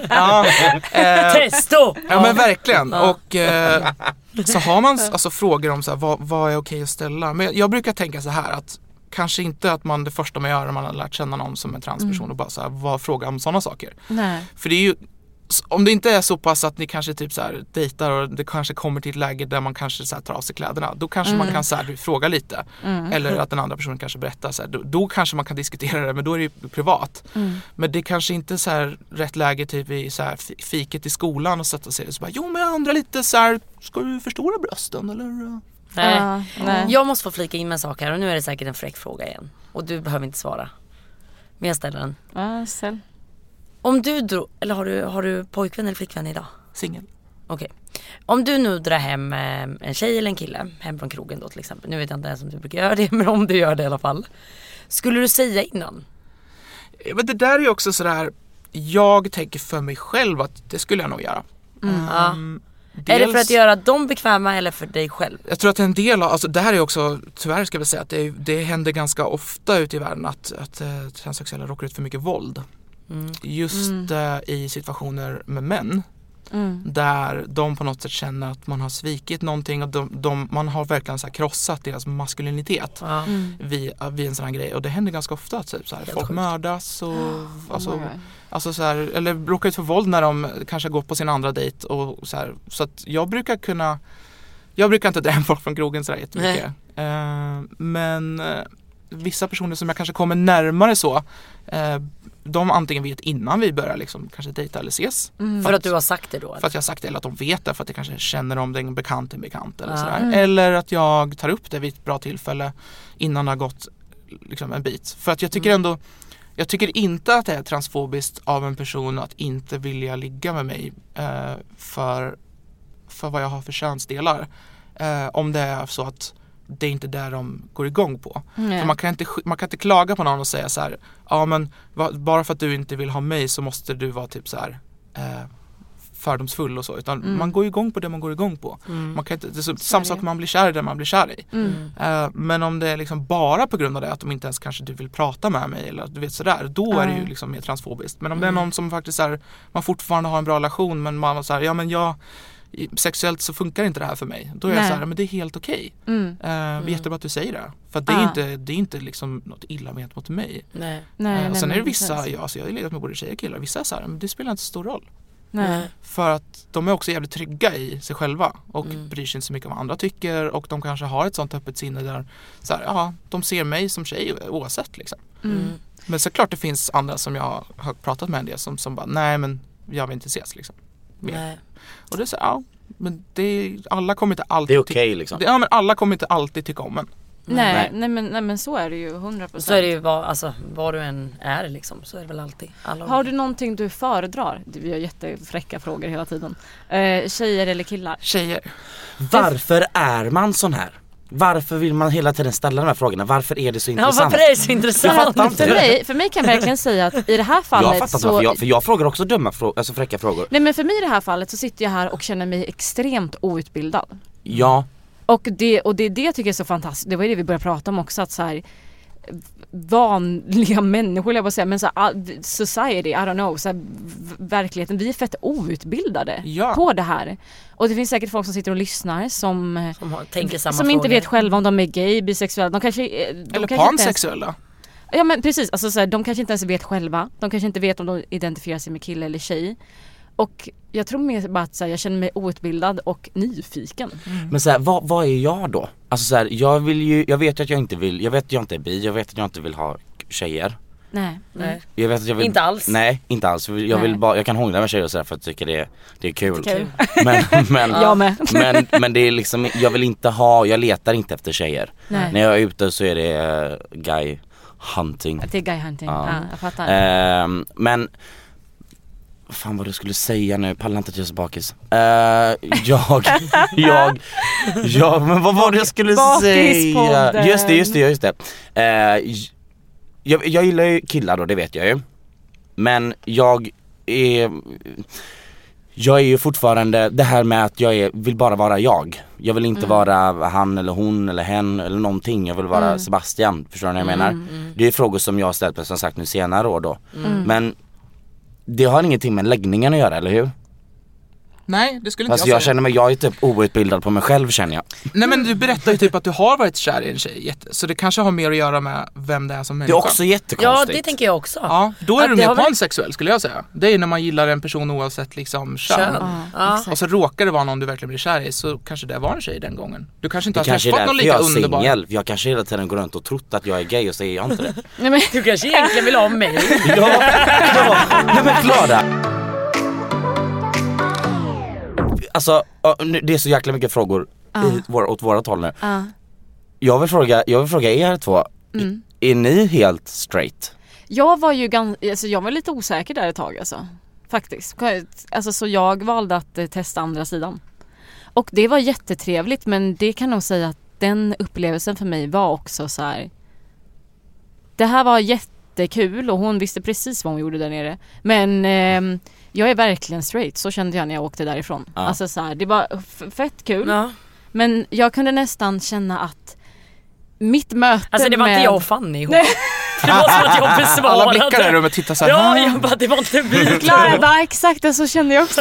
Testo! Ja men verkligen. Och så har man alltså frågor om så här, vad är okej att ställa. Men jag brukar tänka så här att kanske inte att man det första man gör när man har lärt känna någon som en transperson och bara så här, fråga om sådana saker. Nej. För det är ju, om det inte är så pass att ni kanske typ så här dejtar och det kanske kommer till ett läge där man kanske så här tar av sig kläderna, då kanske man kan så här fråga lite. Eller att den andra personen kanske berättar så här, då kanske man kan diskutera det, men då är det ju privat. Men det kanske inte så här rätt läge typ i så här fiket i skolan och sätta sig och så bara, jo men jag undrar lite så här, ska du förstora brösten eller? Nej. Jag måste få flika in med en sak här och nu är det säkert en fräck fråga igen. Och du behöver inte svara. Men jag ställer den. Ställ. Om du eller har du pojkvän eller flickvän idag? Singel. Okej. Om du nu drar hem en tjej eller en kille hem från krogen då till exempel. Nu vet jag inte ens om du brukar göra det, men om du gör det i alla fall. Skulle du säga innan? Men det där är ju också sådär, jag tänker för mig själv att det skulle jag nog göra. Är det för att göra dem bekväma eller för dig själv? Jag tror att en del av, alltså det här är också, tyvärr ska vi säga att det händer ganska ofta ute i världen att transsexuella råkar ut för mycket våld. Just i situationer med män. Där de på något sätt känner att man har svikit någonting och man har verkligen så här krossat deras maskulinitet vid en sån här grej. Och det händer ganska ofta typ så här, folk mördas och alltså så här, eller råkar ut för våld när de kanske går på sin andra dejt och så här. Så att jag brukar inte dra hem folk från krogen så där jättemycket. Men vissa personer som jag kanske kommer närmare så, de antingen vet innan vi börjar liksom kanske dejta eller ses. För att du har sagt det då? Eller? För att jag har sagt det, eller att de vet det, för att jag kanske känner om det är en bekant eller sådär. Eller att jag tar upp det vid ett bra tillfälle innan det har gått liksom en bit. För att jag tycker ändå, jag tycker inte att det är transfobiskt av en person att inte vilja ligga med mig för vad jag har för könsdelar. Om det är så att det är inte där de går igång på. För man kan inte klaga på någon och säga så här, ja men bara för att du inte vill ha mig så måste du vara typ så här fördomsfull och så, utan man går igång på det man går igång på. Man kan inte, det är samma sak man blir kär i det man blir kär i. Men om det är liksom bara på grund av det att de inte ens kanske du vill prata med mig eller du vet sådär, då är det ju liksom mer transfobiskt. Men om det är någon som faktiskt är, man fortfarande har en bra relation men man var så här, ja men sexuellt så funkar inte det här för mig. Då är jag så här, men det är helt okej. Jättebra att du säger det. För att det är inte liksom något illa ment mot mig. Och sen är det vissa, jag har legat med både tjejer och killar, vissa är så här, men det spelar inte så stor roll. För att de är också jävligt trygga i sig själva och bryr sig inte så mycket om vad andra tycker, och de kanske har ett sånt öppet sinne där så här, de ser mig som tjej oavsett liksom. Men såklart det finns andra som jag har pratat med en del som bara, nej men jag vill inte ses liksom. Och det är så, men alla kommer inte alltid, det är okej liksom. Men alla kommer inte alltid tycka om en. Nej men så är det ju 100%. Så är det ju vad du än är liksom, så är det väl alltid. Har du någonting du föredrar? Vi har jättefräcka frågor hela tiden. Tjejer eller killar? Tjejer. Varför är man sån här? varför vill man hela tiden ställa de här frågorna? Varför är det så intressant? Ja, varför är det så intressant? Jag fattar inte. För mig kan jag verkligen säga att i det här fallet jag fattar inte för jag frågar också dumma alltså fräcka frågor. Nej, men för mig i det här fallet så sitter jag här och känner mig extremt outbildad. Ja. Och det jag tycker är så fantastiskt. Det var det vi började prata om också, att så här, vanliga människor, jag bara säga, men så här, society, I don't know, så här, verkligheten, vi är fett outbildade på det här. Och det finns säkert folk som sitter och lyssnar som tänker samma som inte vet själva om de är gay, bisexuella, de kanske eller pansexuella. Ja, men precis, alltså så här, de kanske inte ens vet själva. De kanske inte vet om de identifierar sig med kille eller tjej. Och jag tror mer bara att så här, jag känner mig outbildad och nyfiken. Men så här, vad är jag då? Alltså så här, jag vet att jag inte vill, jag vet att jag inte är bi, jag vet att jag inte vill ha tjejer. Nej. Jag vet att jag vill, inte alls. Nej, inte alls. Jag kan hångla med tjejer och så där för att jag tycker det är kul. Men det är liksom, jag letar inte efter tjejer. Nej. När jag är ute så är det guy hunting. Det är guy hunting. Ja, jag fattar. Men fan vad du skulle säga nu, pallar inte att jag är så bakis. Men vad var det jag skulle säga? Just det. Jag gillar ju killar då, det vet jag ju. Men jag är ju fortfarande det här med att vill bara vara jag. Jag vill inte vara han eller hon eller hen eller någonting. Jag vill vara Sebastian, förstår du vad jag menar? Det är frågor som jag har ställt på, som sagt, nu senare år då. Men det har ingenting med läggningen att göra, eller hur? Nej, det skulle inte jag säga. Jag är typ outbildad på mig själv, känner jag. Nej, men du berättar ju typ att du har varit kär i en tjej. Så det kanske har mer att göra med vem det är som människa. Det är också jättekonstigt. Ja, det tänker jag också. Ja, då är du mer pansexuell, skulle jag säga. Det är när man gillar en person oavsett liksom kön. Och så råkar det vara någon du verkligen blir kär i, så kanske det var en tjej den gången. Du kanske inte har träffat någon lika underbar. Singel. Jag kanske hela tiden går runt och trott att jag är gay och så är jag inte det. Nej, men du kanske egentligen vill ha mig. Nej, men Klara. Alltså, det är så jäkla mycket frågor åt våra håll nu. Jag vill fråga er två. Är ni helt straight? Jag var ju jag var lite osäker där ett tag, alltså. Faktiskt. Alltså, så jag valde att testa andra sidan. Och det var jättetrevligt, men det kan nog säga att den upplevelsen för mig var också så här. Det här var jättekul och hon visste precis vad hon gjorde där nere. Men jag är verkligen straight, så kände jag när jag åkte därifrån. Alltså så här, det var fett kul. Men jag kunde nästan känna att mitt möte alltså det var inte jag och Fanny ihop. Det var som att jag besvarade. Alla blickar där i rummet tittar så här. Ja, jag bara, det var inte vi. Klara, bara exakt, så kände jag också.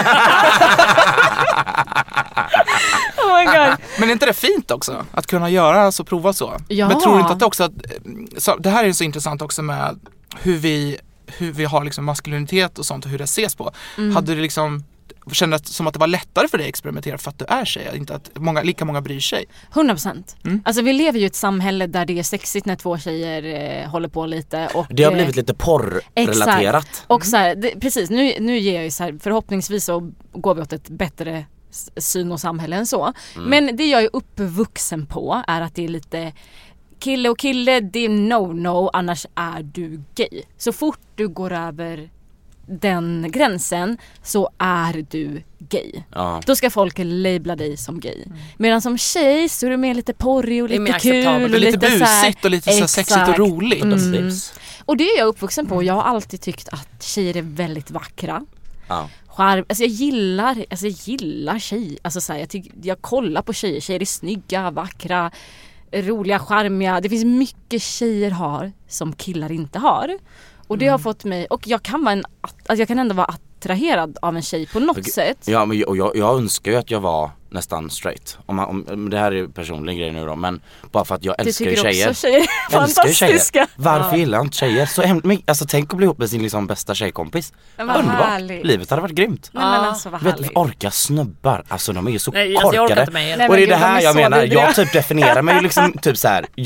Oh my God. Men är inte det fint också? Att kunna göra så, prova så. Ja. Men tror du inte att det också det här är så intressant också med hur vi har liksom maskulinitet och sånt och hur det ses på. Hade du liksom kände som att det var lättare för dig att experimentera för att du är tjej, inte att lika många bryr sig? 100%. Alltså vi lever ju i ett samhälle där det är sexigt när två tjejer håller på lite. Och, det har blivit lite porrrelaterat. Exakt. Och så här, precis, nu ger jag ju så här, förhoppningsvis så går vi åt ett bättre syn och samhälle än så. Men det jag är uppvuxen på är att det är lite kille och kille, det är no, annars är du gay. Så fort du går över den gränsen så är du gay. Då ska folk labla dig som gay. Medan som tjej så är du mer lite porrig och lite kul och lite busigt och lite så sexigt och roligt. Och det är jag uppvuxen på. Jag har alltid tyckt att tjejer är väldigt vackra. Alltså jag gillar tjejer. Alltså så här, jag kollar på tjejer. Tjejer är snygga, vackra, roliga, charmiga. Det finns mycket tjejer har som killar inte har. Och det har fått mig, och jag kan ändå vara attraherad av en tjej på något sätt. Ja, men jag önskar ju att jag var nästan straight. Om det här är personlig grej nu då, men bara för att jag älskar ju tjejer. Också tjejer fantastiska. Varför gillar jag inte tjejer? Så alltså tänk att bli ihop med sin liksom bästa tjejkompis. Underbart. Härligt. Livet hade varit grymt. Nej, men alltså vad härligt. Orka snubbar. Alltså de är ju så korkade. Och det är det här jag menar. Jag typ definierar mig liksom typ så här.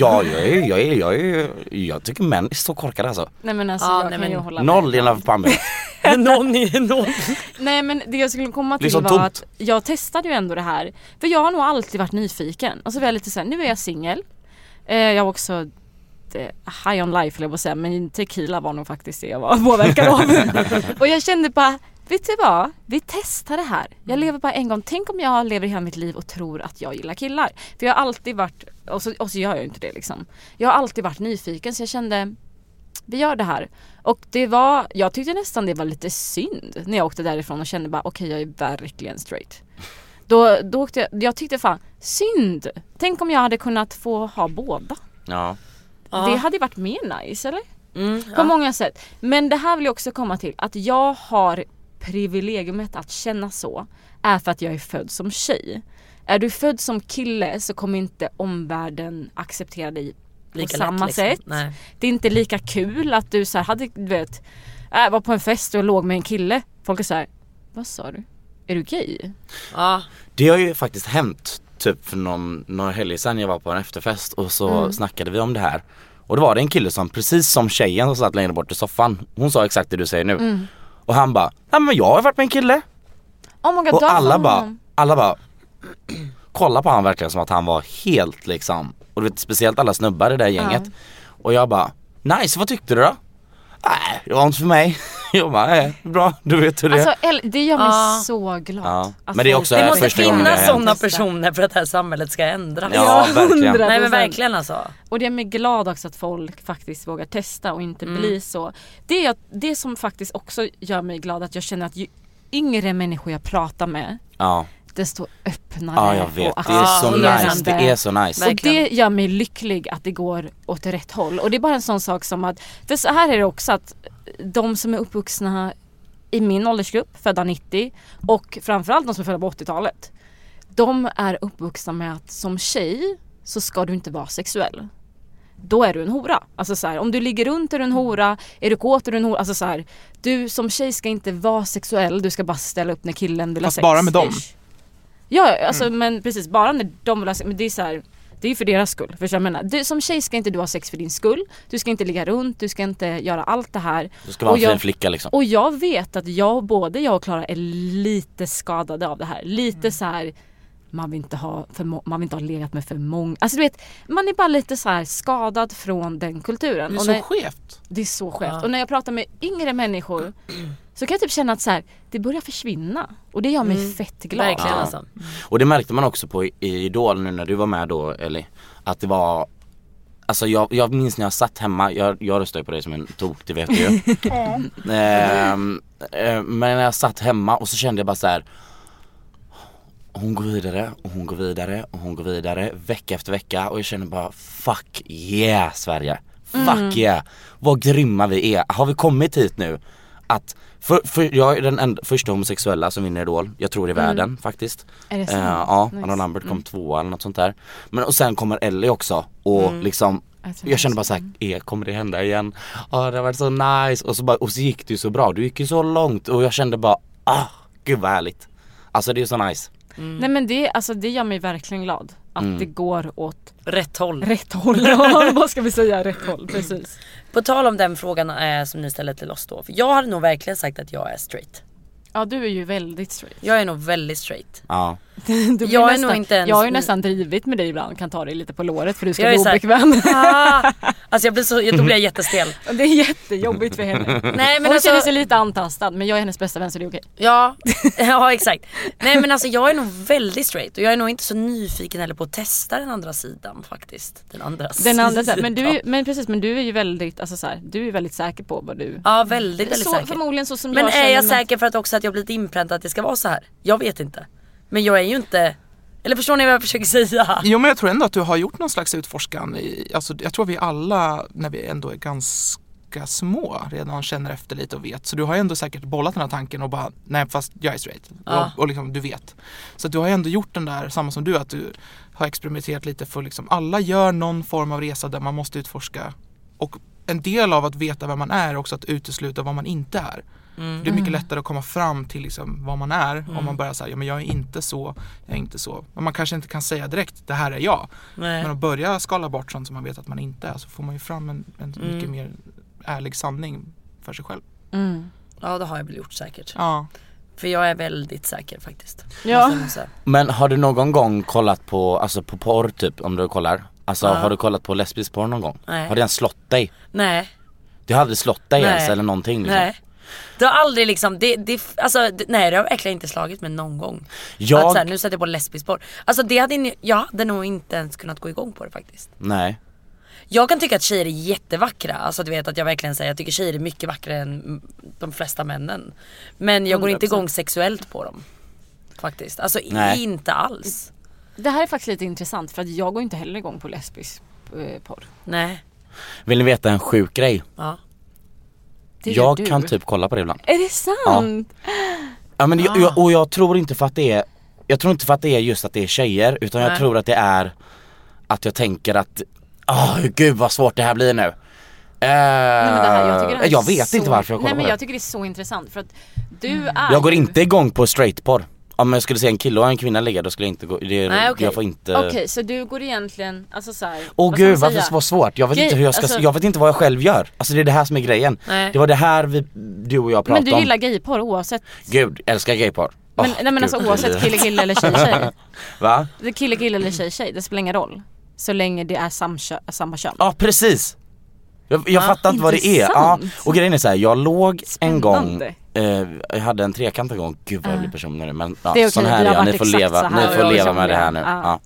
Jag tycker män är så korkade alltså. Nej men alltså jag kan ju hålla med. Noll i alla fall. Noll. Nej men det jag skulle komma till liksom var att jag testade ju ändå det här. För jag har nog alltid varit nyfiken. Och så var jag lite så här, nu är jag singel. Jag var också high on life, eller jag säga, men tequila var nog faktiskt det jag var påverkad av. Och jag kände bara, vet du vad? Vi testar det här. Jag lever bara en gång. Tänk om jag lever hela mitt liv och tror att jag gillar killar. För jag har alltid varit, och så gör jag ju inte det liksom. Jag har alltid varit nyfiken, så jag kände, vi gör det här. Och jag tyckte nästan det var lite synd när jag åkte därifrån och kände bara, okej, jag är verkligen straight. Då åkte jag tyckte fan, synd. Tänk om jag hade kunnat få ha båda. Ja. Det hade varit mer nice, eller? På många sätt. Men det här vill jag också komma till. Att jag har privilegiumet att känna så är för att jag är född som tjej. Är du född som kille så kommer inte omvärlden acceptera dig på samma liksom. sätt. Nej. Det är inte lika kul att du så här hade, du vet, var på en fest och låg med en kille. Folk är så här, vad sa du? Är du gay? Ja. Det har ju faktiskt hänt typ för några helger sedan. Jag var på en efterfest och så snackade vi om det här. Och det var det en kille som, precis som tjejen som satt längre bort i soffan, hon sa exakt det du säger nu. Och han bara, nej men jag har varit med en kille. Oh my God, och alla bara kolla på han verkligen som att han var helt liksom. Och du vet, speciellt alla snubbar i det där gänget. Och jag bara, nice, vad tyckte du då? Nej, det var inte för mig. Jag bara, bra, du vet hur det är. Alltså, det gör mig så glad. Ja. Men det är också det måste finnas sådana hänt. personer för att det här samhället ska ändras. Ja, verkligen. Nej men verkligen alltså. Och det är mig glad också att folk faktiskt vågar testa och inte bli så. Det som faktiskt också gör mig glad, att jag känner att ju yngre människor jag pratar med, desto öppnare. Ja, jag vet. Och det är så nice. Det är så nice. Och det gör mig lycklig att det går åt rätt håll. Och det är bara en sån sak som att, för så här är det också, att de som är uppvuxna i min åldersgrupp, födda 90, och framförallt de som är födda på 80-talet, de är uppvuxna med att som tjej så ska du inte vara sexuell. Då är du en hora. Alltså så här, om du ligger runt är du en hora, är du kåt är du en hora. Alltså så här, du som tjej ska inte vara sexuell, du ska bara ställa upp när killen vill ha sex. Bara med dem? Ja, alltså men precis, bara när de vill ha sex. Men det är så här, det är ju för deras skull. För jag menar, du, som tjej ska inte du ha sex för din skull. Du ska inte ligga runt, du ska inte göra allt det här. Du ska vara en fin flicka liksom. Och jag vet att både jag och Klara är lite skadade av det här. Lite så här, man vill inte ha legat med för många. Alltså du vet, man är bara lite så här skadad från den kulturen. Det är så skevt. Det är så skevt. Och när jag pratar med yngre människor så kan jag typ känna att så här, det börjar försvinna. Och det gör mig fett glad. Verkligen alltså. Och det märkte man också på i Idol nu när du var med då, Ellie. Att det var, alltså jag minns när jag satt hemma, jag röstade på dig som en tok, det vet du ju. Men när jag satt hemma och så kände jag bara så här, hon går vidare och hon går vidare och hon går vidare vecka efter vecka, och jag känner bara, fuck yeah Sverige, fuck yeah, vad grymma vi är. Har vi kommit hit nu att för jag är den första homosexuella som vinner Idol, jag tror i världen faktiskt. Är det så? Ja, Nice. Anna Lambert kom 2 eller något sånt där. Men och sen kommer Ellie också och liksom jag kände bara så här, kommer det hända igen? Det har varit så nice, och så gick det ju så bra. Du gick ju så långt och jag kände bara, gud vad härligt. Alltså det är så nice. Nej men det gör mig verkligen glad att det går åt rätt håll. Rätt håll. Vad ska vi säga? Rätt håll, precis. På tal om den frågan som ni ställer till oss då. För jag hade nog verkligen sagt att jag är straight. Ja, du är ju väldigt straight. Jag är nog väldigt straight. Ja. Jag är nog inte ens... Jag har ju nästan drivit med dig ibland. Kan ta dig lite på låret för du ska bli obekväm. Alltså då blir jag jättestel. Det är jättejobbigt för henne. Nej, men hon alltså... känner sig lite antastad, men jag är hennes bästa vän så det är okej. Ja, exakt. Nej men alltså jag är nog väldigt straight. Och jag är nog inte så nyfiken heller på att testa den andra sidan faktiskt. Den andra sidan. Men du är ju väldigt, alltså så här, du är väldigt säker på vad du... Ja, väldigt så, säker. Förmodligen så som men jag är jag säker för att också att jag blivit inpräntad att det ska vara så här? Jag vet inte. Men jag är ju inte... Eller förstår ni vad jag försöker säga? Jo, men jag tror ändå att du har gjort någon slags utforskan. Alltså, jag tror vi alla, när vi ändå är ganska små, redan känner efter lite och vet. Så du har ändå säkert bollat den här tanken och bara, nej fast jag är straight. Och liksom, du vet. Så att du har ändå gjort den där, samma som du, att du har experimenterat lite för liksom, alla gör någon form av resa där man måste utforska. Och en del av att veta vem man är också att utesluta vad man inte är. Det är mycket lättare att komma fram till liksom vad man är om man börjar säga, ja men jag är inte så, jag är inte så. Men man kanske inte kan säga direkt, det här är jag. Nej. Men att börja skala bort sånt som man vet att man inte är, så får man ju fram en mycket mer ärlig sanning för sig själv. Ja, det har jag väl gjort säkert. Ja. För jag är väldigt säker faktiskt. Ja. Men har du någon gång kollat på, alltså på porr typ, om du kollar? Alltså har du kollat på lesbisk porr någon gång? Nej. Har det ens slått dig? Nej. Det har aldrig slått dig ens eller någonting liksom? Nej. Du har aldrig liksom nej, det har verkligen inte slagit mig någon gång. Att så här, nu sätter jag på lesbisk porr. Alltså jag hade nog inte ens kunnat gå igång på det faktiskt. Nej. Jag kan tycka att tjejer är jättevackra. Alltså du vet att jag verkligen säger, jag tycker tjejer är mycket vackrare än de flesta männen. Men jag går inte igång sexuellt på dem. Faktiskt, alltså inte alls. Det här är faktiskt lite intressant för att jag går inte heller igång på lesbisk porr. Nej. Vill ni veta en sjuk grej? Ja. Jag kan typ kolla på det ibland. Är det sant? Ja men jag tror inte för att det är, jag tror inte för att det är just att det är tjejer, utan jag tror att det är att jag tänker att gud vad svårt det här blir nu. Jag vet inte varför jag kollar på det. Jag tycker det är så intressant för att jag går inte igång på straightporr. Om jag skulle se en kille och en kvinna ligga, då skulle jag inte gå. Jag får inte. Okej, så du går egentligen alltså så här. Gud, varför så svårt? Jag vet inte hur jag ska jag vet inte vad jag själv gör. Alltså det är det här som är grejen. Nej. Det var det här du och jag pratade om. Men du gillar gayporr oavsett. Gud, älskar gayporr. Men alltså oavsett kille eller tjej. Va? Det kille eller tjej, det spelar ingen roll. Så länge det är samma kön. Ja, precis. Jag fattar inte vad det är. Ja, och grejen är så här, jag låg en gång jag hade en trekant en gång. Gud vad jag blir personer. Men ja, det är sån här är, ni får leva med det här nu. Ja.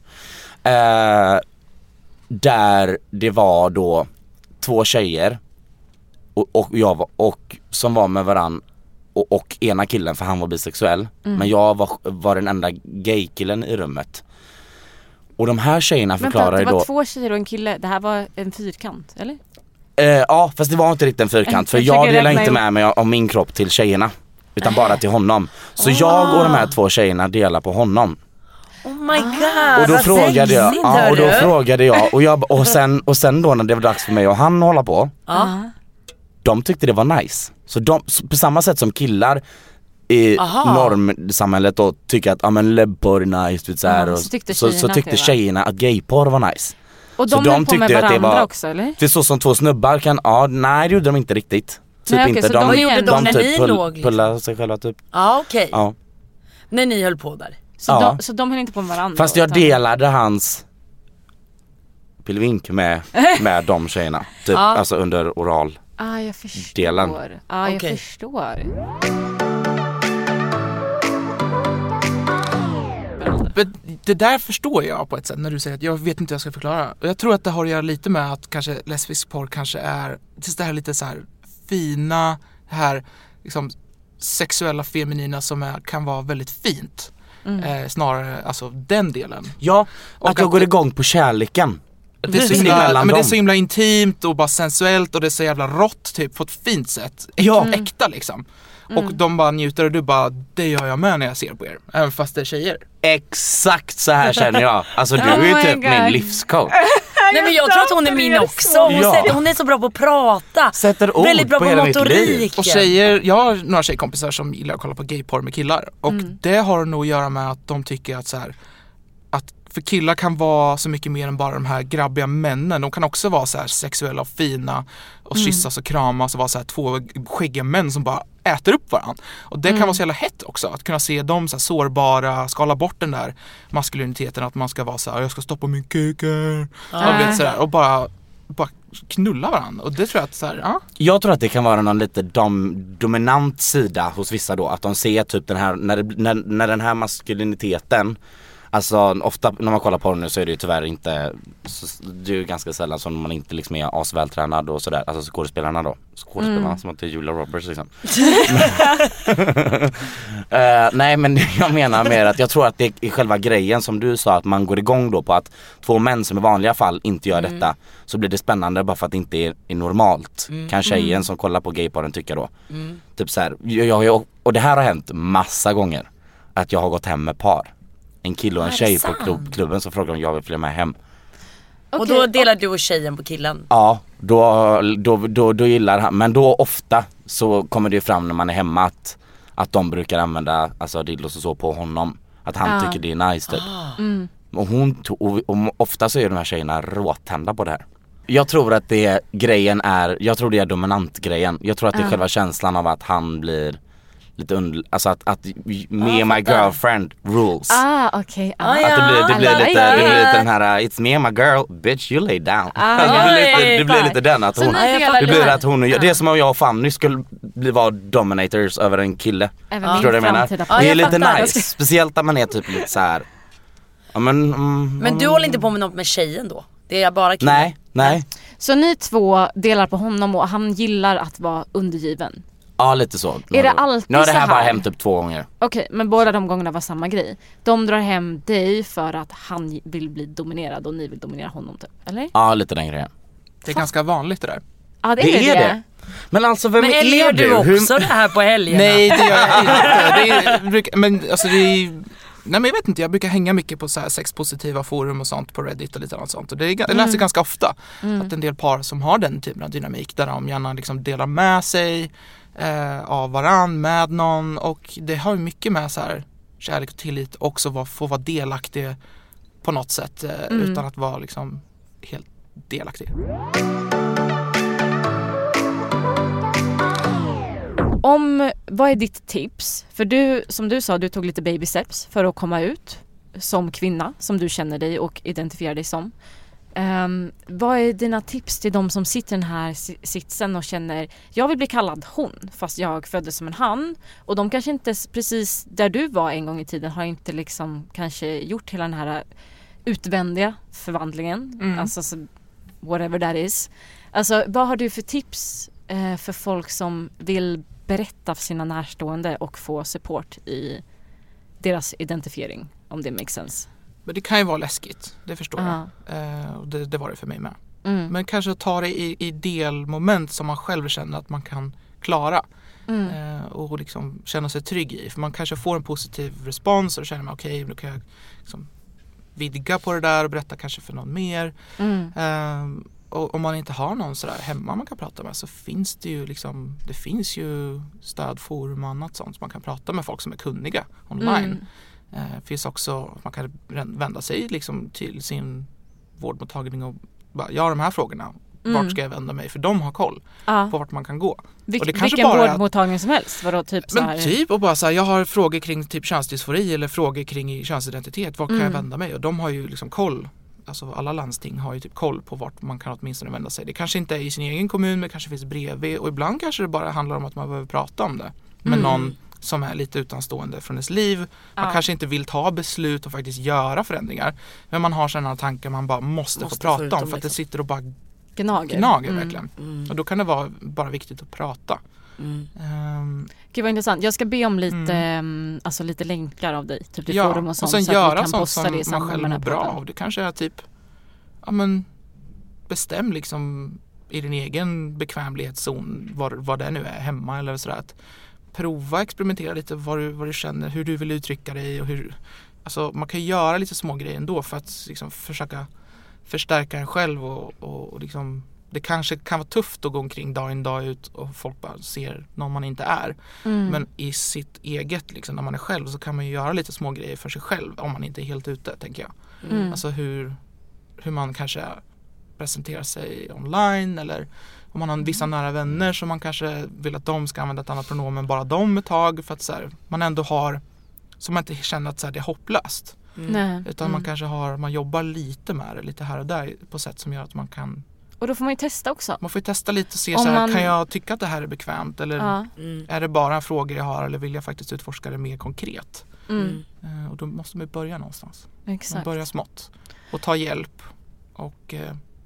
Där det var då 2 tjejer och jag och som var med varann och ena killen, för han var bisexuell. Men jag var den enda gaykillen i rummet. Och de här tjejerna förklarade då. Det var 2 tjejer och en kille. Det här var en fyrkant, eller? Ja, fast det var inte riktigt en fyrkant. För jag delade inte med mig av min kropp till tjejerna, utan bara till honom. Så jag och de här 2 tjejerna delar på honom. Oh my god. Och då frågade jag och sen då när det var dags för mig och han hålla på. De tyckte det var nice. Så på samma sätt som killar i normsamhället och tycker att men lebbporr är nice så här, och så tyckte tjejerna att gayporr var nice. Och de tyckte med att det var också, eller? Det är så som 2 snubbar kan, nej det gjorde de inte riktigt. Typ nej, inte. De gjorde de när typ ni låg pullade sig själva typ. Okej. Ja. När ni höll på där. Så de höll inte på med varandra. Fast jag delade hans pillvink med de tjejerna. Typ, alltså under oral. Jag förstår. Delen. Jag förstår. Det där förstår jag på ett sätt när du säger att jag vet inte hur jag ska förklara. Och jag tror att det har att göra lite med att kanske lesbisk porr kanske är det här lite så här fina, det här liksom sexuella feminina som kan vara väldigt fint. Snarare alltså den delen. Ja, och att jag går igång på kärleken. Det är så himla intimt och bara sensuellt och det är så jävla rått typ på ett fint sätt. Äkta liksom. Och de bara njuter och du bara, det gör jag med när jag ser på er. Även fast det är tjejer. Exakt så här känner jag. Alltså du är ju typ min livscoach. Nej men jag tror att hon är min också. Hon är så bra på att prata. Sätter ord väldigt bra på motorik. Och tjejer, jag har några tjejkompisar som gillar att kolla på gayporr med killar. Och det har nog att göra med att de tycker att så här, att för killar kan vara så mycket mer än bara de här grabbiga männen. De kan också vara så här sexuella och fina och kyssas och kramas och vara så här 2 skäggiga män som bara äter upp varandra. Och det kan vara så jävla hett också att kunna se dem så här sårbara, skala bort den där maskuliniteten att man ska vara så här, jag ska stoppa min kuker och bara knulla varandra. Och det tror jag att så här, Jag tror att det kan vara någon lite dominant sida hos vissa då, att de ser typ den här när den här maskuliniteten. Alltså ofta när man kollar på nu så är det ju tyvärr inte, det är ju ganska sällan som man inte liksom är asvältränad och sådär, alltså skådespelarna som att det är Julia Roberts liksom. Nej men jag menar mer att jag tror att det är själva grejen som du sa, att man går igång då på att 2 män som i vanliga fall inte gör detta, så blir det spännande bara för att det inte är normalt. Kan tjejen som kollar på gayporren tycka då. Typ så här, och det här har hänt massa gånger att jag har gått hem med par. En kille och en tjej på klubben, så frågar de om jag vill följa med hem. Och då delar du och tjejen på killen? Ja, då gillar han. Men då ofta så kommer det fram när man är hemma att de brukar använda alltså dildos och så på honom. Att han tycker det är nice typ. Och ofta så är de här tjejerna råtända på det här. Jag tror att jag tror det är dominant grejen. Jag tror att det är själva känslan av att han blir lite alltså att me and my girlfriend rules. Okej. Att det blir lite den här it's me and my girl, bitch you lay down. Det blir lite den att hon, det blir att hon, det är som om jag och Fanny skulle vara dominators över en kille. Förstår du vad jag menar? Det är lite nice, speciellt när man är typ lite så här. Men du håller inte på med något med tjejen då? Det är bara killen? Nej. Så ni två delar på honom och han gillar att vara undergiven? Ja, lite så. Är det alltid nu har det här så bara hänt typ 2 gånger. Okej, men båda de gångerna var samma grej. De drar hem dig för att han vill bli dominerad och ni vill dominera honom typ, eller? Ja, lite den grejen. Det är ganska vanligt det där. Ja, det är det. Men alltså, vem är gör du också det här på helgerna? Nej, det gör jag inte. Men alltså det är... Nej, men jag vet inte, jag brukar hänga mycket på så här sexpositiva forum och sånt på Reddit och lite annat sånt. Och jag läser ganska ofta att en del par som har den typen av dynamik där de gärna liksom delar med sig av varann med någon, och det har ju mycket med så här kärlek och tillit också, få vara delaktig på något sätt utan att vara liksom helt delaktig. Vad är ditt tips? För du, som du sa, du tog lite baby steps för att komma ut som kvinna som du känner dig och identifierar dig som. Vad är dina tips till de som sitter i den här sitsen och känner jag vill bli kallad hon fast jag föddes som en han, och de kanske inte precis där du var en gång i tiden har inte liksom kanske gjort hela den här utvändiga förvandlingen, alltså whatever that is. Alltså vad har du för tips för folk som vill berätta för sina närstående och få support i deras identifiering, om det makes sense? Men det kan ju vara läskigt, det förstår jag. Och det var det för mig med. Men kanske ta det i delmoment som man själv känner att man kan klara. Och liksom känna sig trygg i. För man kanske får en positiv respons och känner man okej, då kan jag liksom vidga på det där och berätta kanske för någon mer. Och om man inte har någon sådär hemma man kan prata med, så finns det ju liksom, det finns ju stödforum och annat sånt som man kan prata med folk som är kunniga online. Finns också, man kan vända sig liksom till sin vårdmottagning och bara, ja de här frågorna, vart ska jag vända mig? För de har koll på vart man kan gå. Och det vilken vårdmottagning som helst? Vadå, typ så här? Men typ, och bara så här, jag har frågor kring typ könsdysfori eller frågor kring könsidentitet, vart kan jag vända mig? Och de har ju liksom koll. Alltså alla landsting har ju typ koll på vart man kan åtminstone vända sig. Det kanske inte är i sin egen kommun, men kanske finns bredvid. Och ibland kanske det bara handlar om att man behöver prata om det med någon som är lite utanstående från ens liv. Man kanske inte vill ta beslut och faktiskt göra förändringar. Men man har sådana tankar man bara måste få prata om. För att det sitter och bara gnager verkligen. Och då kan det vara bara viktigt att prata. Gud vad intressant. Jag ska be om lite, alltså lite länkar av dig. Typ forum och sånt, och sen så göra att vi kan sånt posta som det man själv mår bra av. Det kanske är typ, ja men bestäm liksom i din egen bekvämlighetszon vad det nu är, hemma eller sådär. Att prova, experimentera lite vad du känner, hur du vill uttrycka dig och hur, alltså man kan göra lite små grejer ändå för att liksom försöka förstärka en själv och liksom, det kanske kan vara tufft att gå omkring dag in dag ut och folk bara ser någon man inte är. Men i sitt eget liksom, när man är själv, så kan man ju göra lite små grejer för sig själv om man inte är helt ute, tänker jag. Alltså hur man kanske presenterar sig online, eller om man har vissa nära vänner som man kanske vill att de ska använda ett annat pronomen, bara de ett tag, för att så här, man ändå har, så man inte känner att så här, det är hopplöst. Utan man kanske man jobbar lite med det, lite här och där på sätt som gör att man kan. Och då får man ju testa också. Man får ju testa lite och se så här, kan jag tycka att det här är bekvämt, eller är det bara frågor jag har, eller vill jag faktiskt utforska det mer konkret? Och då måste man börja någonstans. Exakt. Man börjar smått och ta hjälp och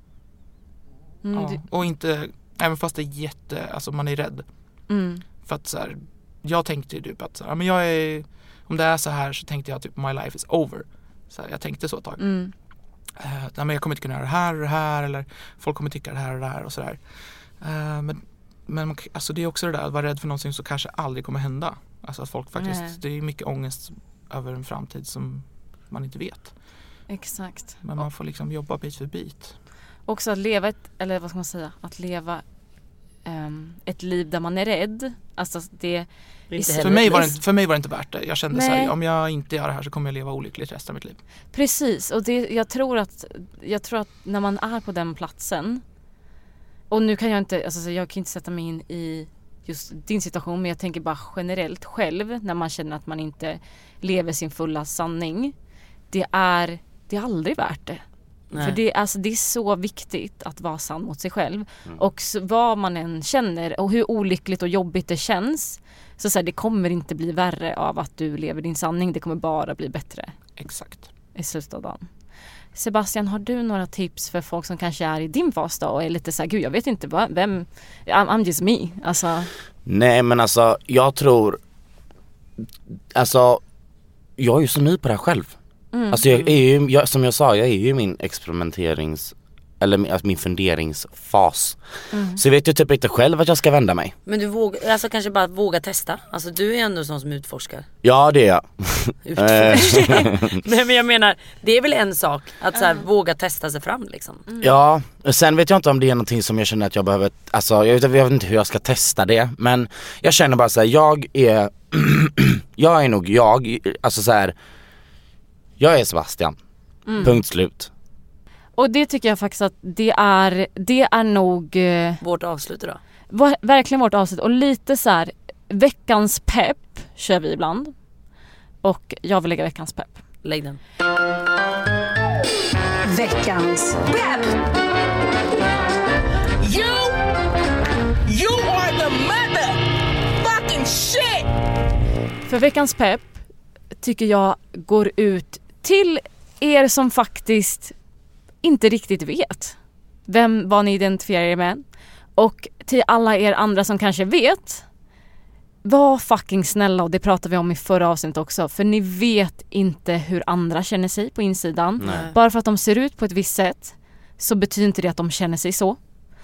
och inte, även fast det är alltså man är rädd. För att så här, jag tänkte ju typ att så här, men om det är så här, så tänkte jag typ my life is over. Så här, jag tänkte så ett tag. Men jag kommer inte kunna göra det här och det här, eller folk kommer tycka det här och det här och sådär. Men alltså det är också det där att vara rädd för någonting som kanske aldrig kommer hända. Alltså att folk faktiskt, det är mycket ångest över en framtid som man inte vet. Exakt. Men man får liksom jobba bit för bit. Också att leva att leva ett liv där man är rädd. Alltså det för mig var det inte värt det. Jag kände så här, om jag inte gör det här så kommer jag leva olyckligt resten av mitt liv. Precis, och jag tror att när man är på den platsen, och nu kan jag inte, alltså jag kan inte sätta mig in i just din situation, men jag tänker bara generellt själv när man känner att man inte lever sin fulla sanning. Det är aldrig värt det. Nej. För det är så viktigt att vara sann mot sig själv. Och vad man än känner och hur olyckligt och jobbigt det känns, så det kommer inte bli värre av att du lever din sanning. Det kommer bara bli bättre. Exakt. I slutet av dagen. Sebastian, har du några tips för folk som kanske är i din fas då och är lite gud, jag vet inte vem, I'm just me. Alltså. Nej, men alltså jag tror, alltså jag är ju så ny på det här själv. Alltså jag är ju, som jag sa, jag är ju min min funderingsfas. Så jag vet ju typ inte själv att jag ska vända mig. Men du vågar, alltså kanske bara våga testa. Alltså du är ändå sån som utforskar. Ja, det är jag. Men jag menar, det är väl en sak att så här, våga testa sig fram liksom. Ja, sen vet jag inte om det är någonting som jag känner att jag behöver, alltså jag vet inte hur jag ska testa det, men jag känner bara så här, jag är nog alltså så här, jag är Sebastian. Punkt slut. Och det tycker jag faktiskt att det är nog vårt avslut då. Verkligen vårt avslut. Och lite så här, veckans pepp kör vi ibland. Och jag vill lägga veckans pepp. Lägg den. Veckans pepp. You are the motherfucking shit. För veckans pepp tycker jag går ut till er som faktiskt inte riktigt vet vad ni identifierar er med, och till alla er andra som kanske vet, var fucking snälla, och det pratade vi om i förra avsnittet också, för ni vet inte hur andra känner sig på insidan. Nej. Bara för att de ser ut på ett visst sätt så betyder inte det att de känner sig så.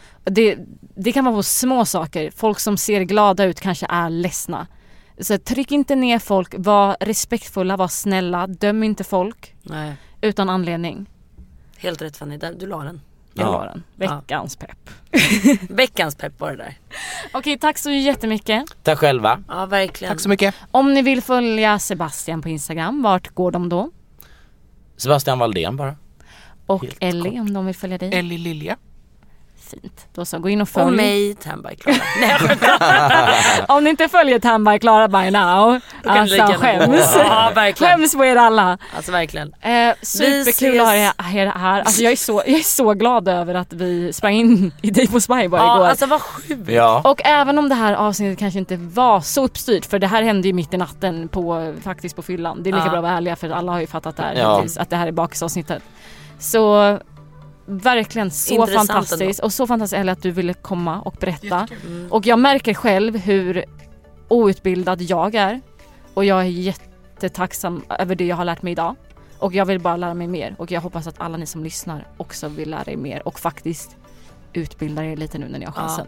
Det kan vara på små saker. Folk som ser glada ut kanske är ledsna. Så tryck inte ner folk, var respektfulla, var snälla, döm inte folk. Nej. Utan anledning. Helt rätt, Fanny, du la den. Jag la den. Veckans pepp. Veckans pepp var det där. Okej, tack så jättemycket. Tack själva. Ja, verkligen. Tack så mycket. Om ni vill följa Sebastian på Instagram, vart går de då? Sebastian Valdén bara. Och helt Ellie kort. Om de vill följa dig. Ellie Lilja. Fint. Då så, gå in och följ. Och mig, Tanby Klara. Om ni inte följer Tanby Klara by now, alltså skäms. Ja, verkligen. Skäms på er alla. Alltså verkligen. Superkul att ha er här. Alltså jag är så glad över att vi sprang in i dig på Spy igår. Alltså vad sjukt. Ja. Och även om det här avsnittet kanske inte var så uppstyrt, för det här hände ju mitt i natten faktiskt på fyllan. Det är lika bra att vara ärliga, för alla har ju fattat det här, att det här är bakisavsnittet. Så verkligen så intressant fantastiskt ändå. Och så fantastiskt är att du ville komma och berätta. Och jag märker själv hur outbildad jag är, och jag är jättetacksam över det jag har lärt mig idag, och jag vill bara lära mig mer, och jag hoppas att alla ni som lyssnar också vill lära er mer och faktiskt utbilda er lite nu när ni har chansen.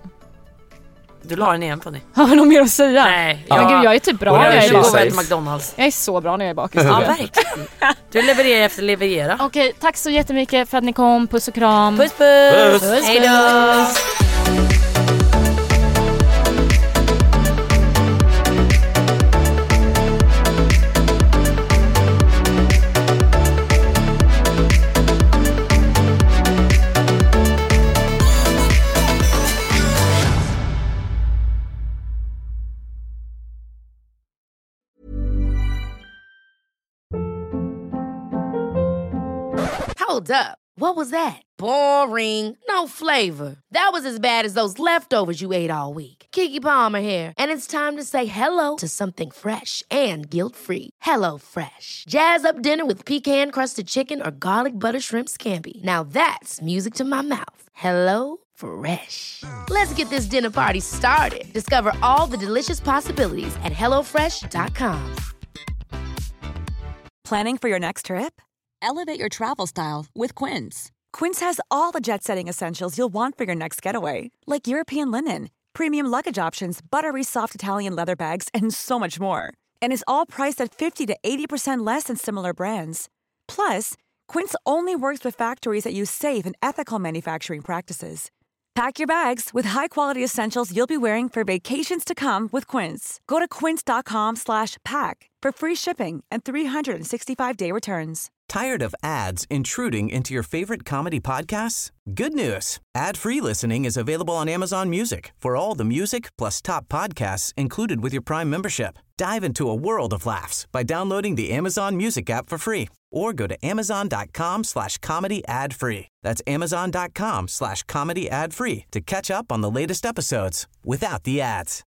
Du la den igen på dig. Har du något mer att säga? Nej. Men gud, jag är typ bra när jag är bakis. McDonald's. Jag är så bra när jag är bakis. Ja, verkligen. Du levererar efter leverera. Okej, tack så jättemycket för att ni kom. Puss och kram. Puss, puss. Puss. Hej då. Hold up. What was that? Boring. No flavor. That was as bad as those leftovers you ate all week. Keke Palmer here, and it's time to say hello to something fresh and guilt-free. Hello Fresh. Jazz up dinner with pecan-crusted chicken or garlic butter shrimp scampi. Now that's music to my mouth. Hello Fresh. Let's get this dinner party started. Discover all the delicious possibilities at hellofresh.com. Planning for your next trip? Elevate your travel style with Quince. Quince has all the jet-setting essentials you'll want for your next getaway, like European linen, premium luggage options, buttery soft Italian leather bags, and so much more. And is all priced at 50 to 80% less than similar brands. Plus, Quince only works with factories that use safe and ethical manufacturing practices. Pack your bags with high-quality essentials you'll be wearing for vacations to come with Quince. Go to quince.com/pack for free shipping and 365-day returns. Tired of ads intruding into your favorite comedy podcasts? Good news. Ad-free listening is available on Amazon Music for all the music plus top podcasts included with your Prime membership. Dive into a world of laughs by downloading the Amazon Music app for free or go to amazon.com/comedy ad-free. That's amazon.com/comedy ad-free to catch up on the latest episodes without the ads.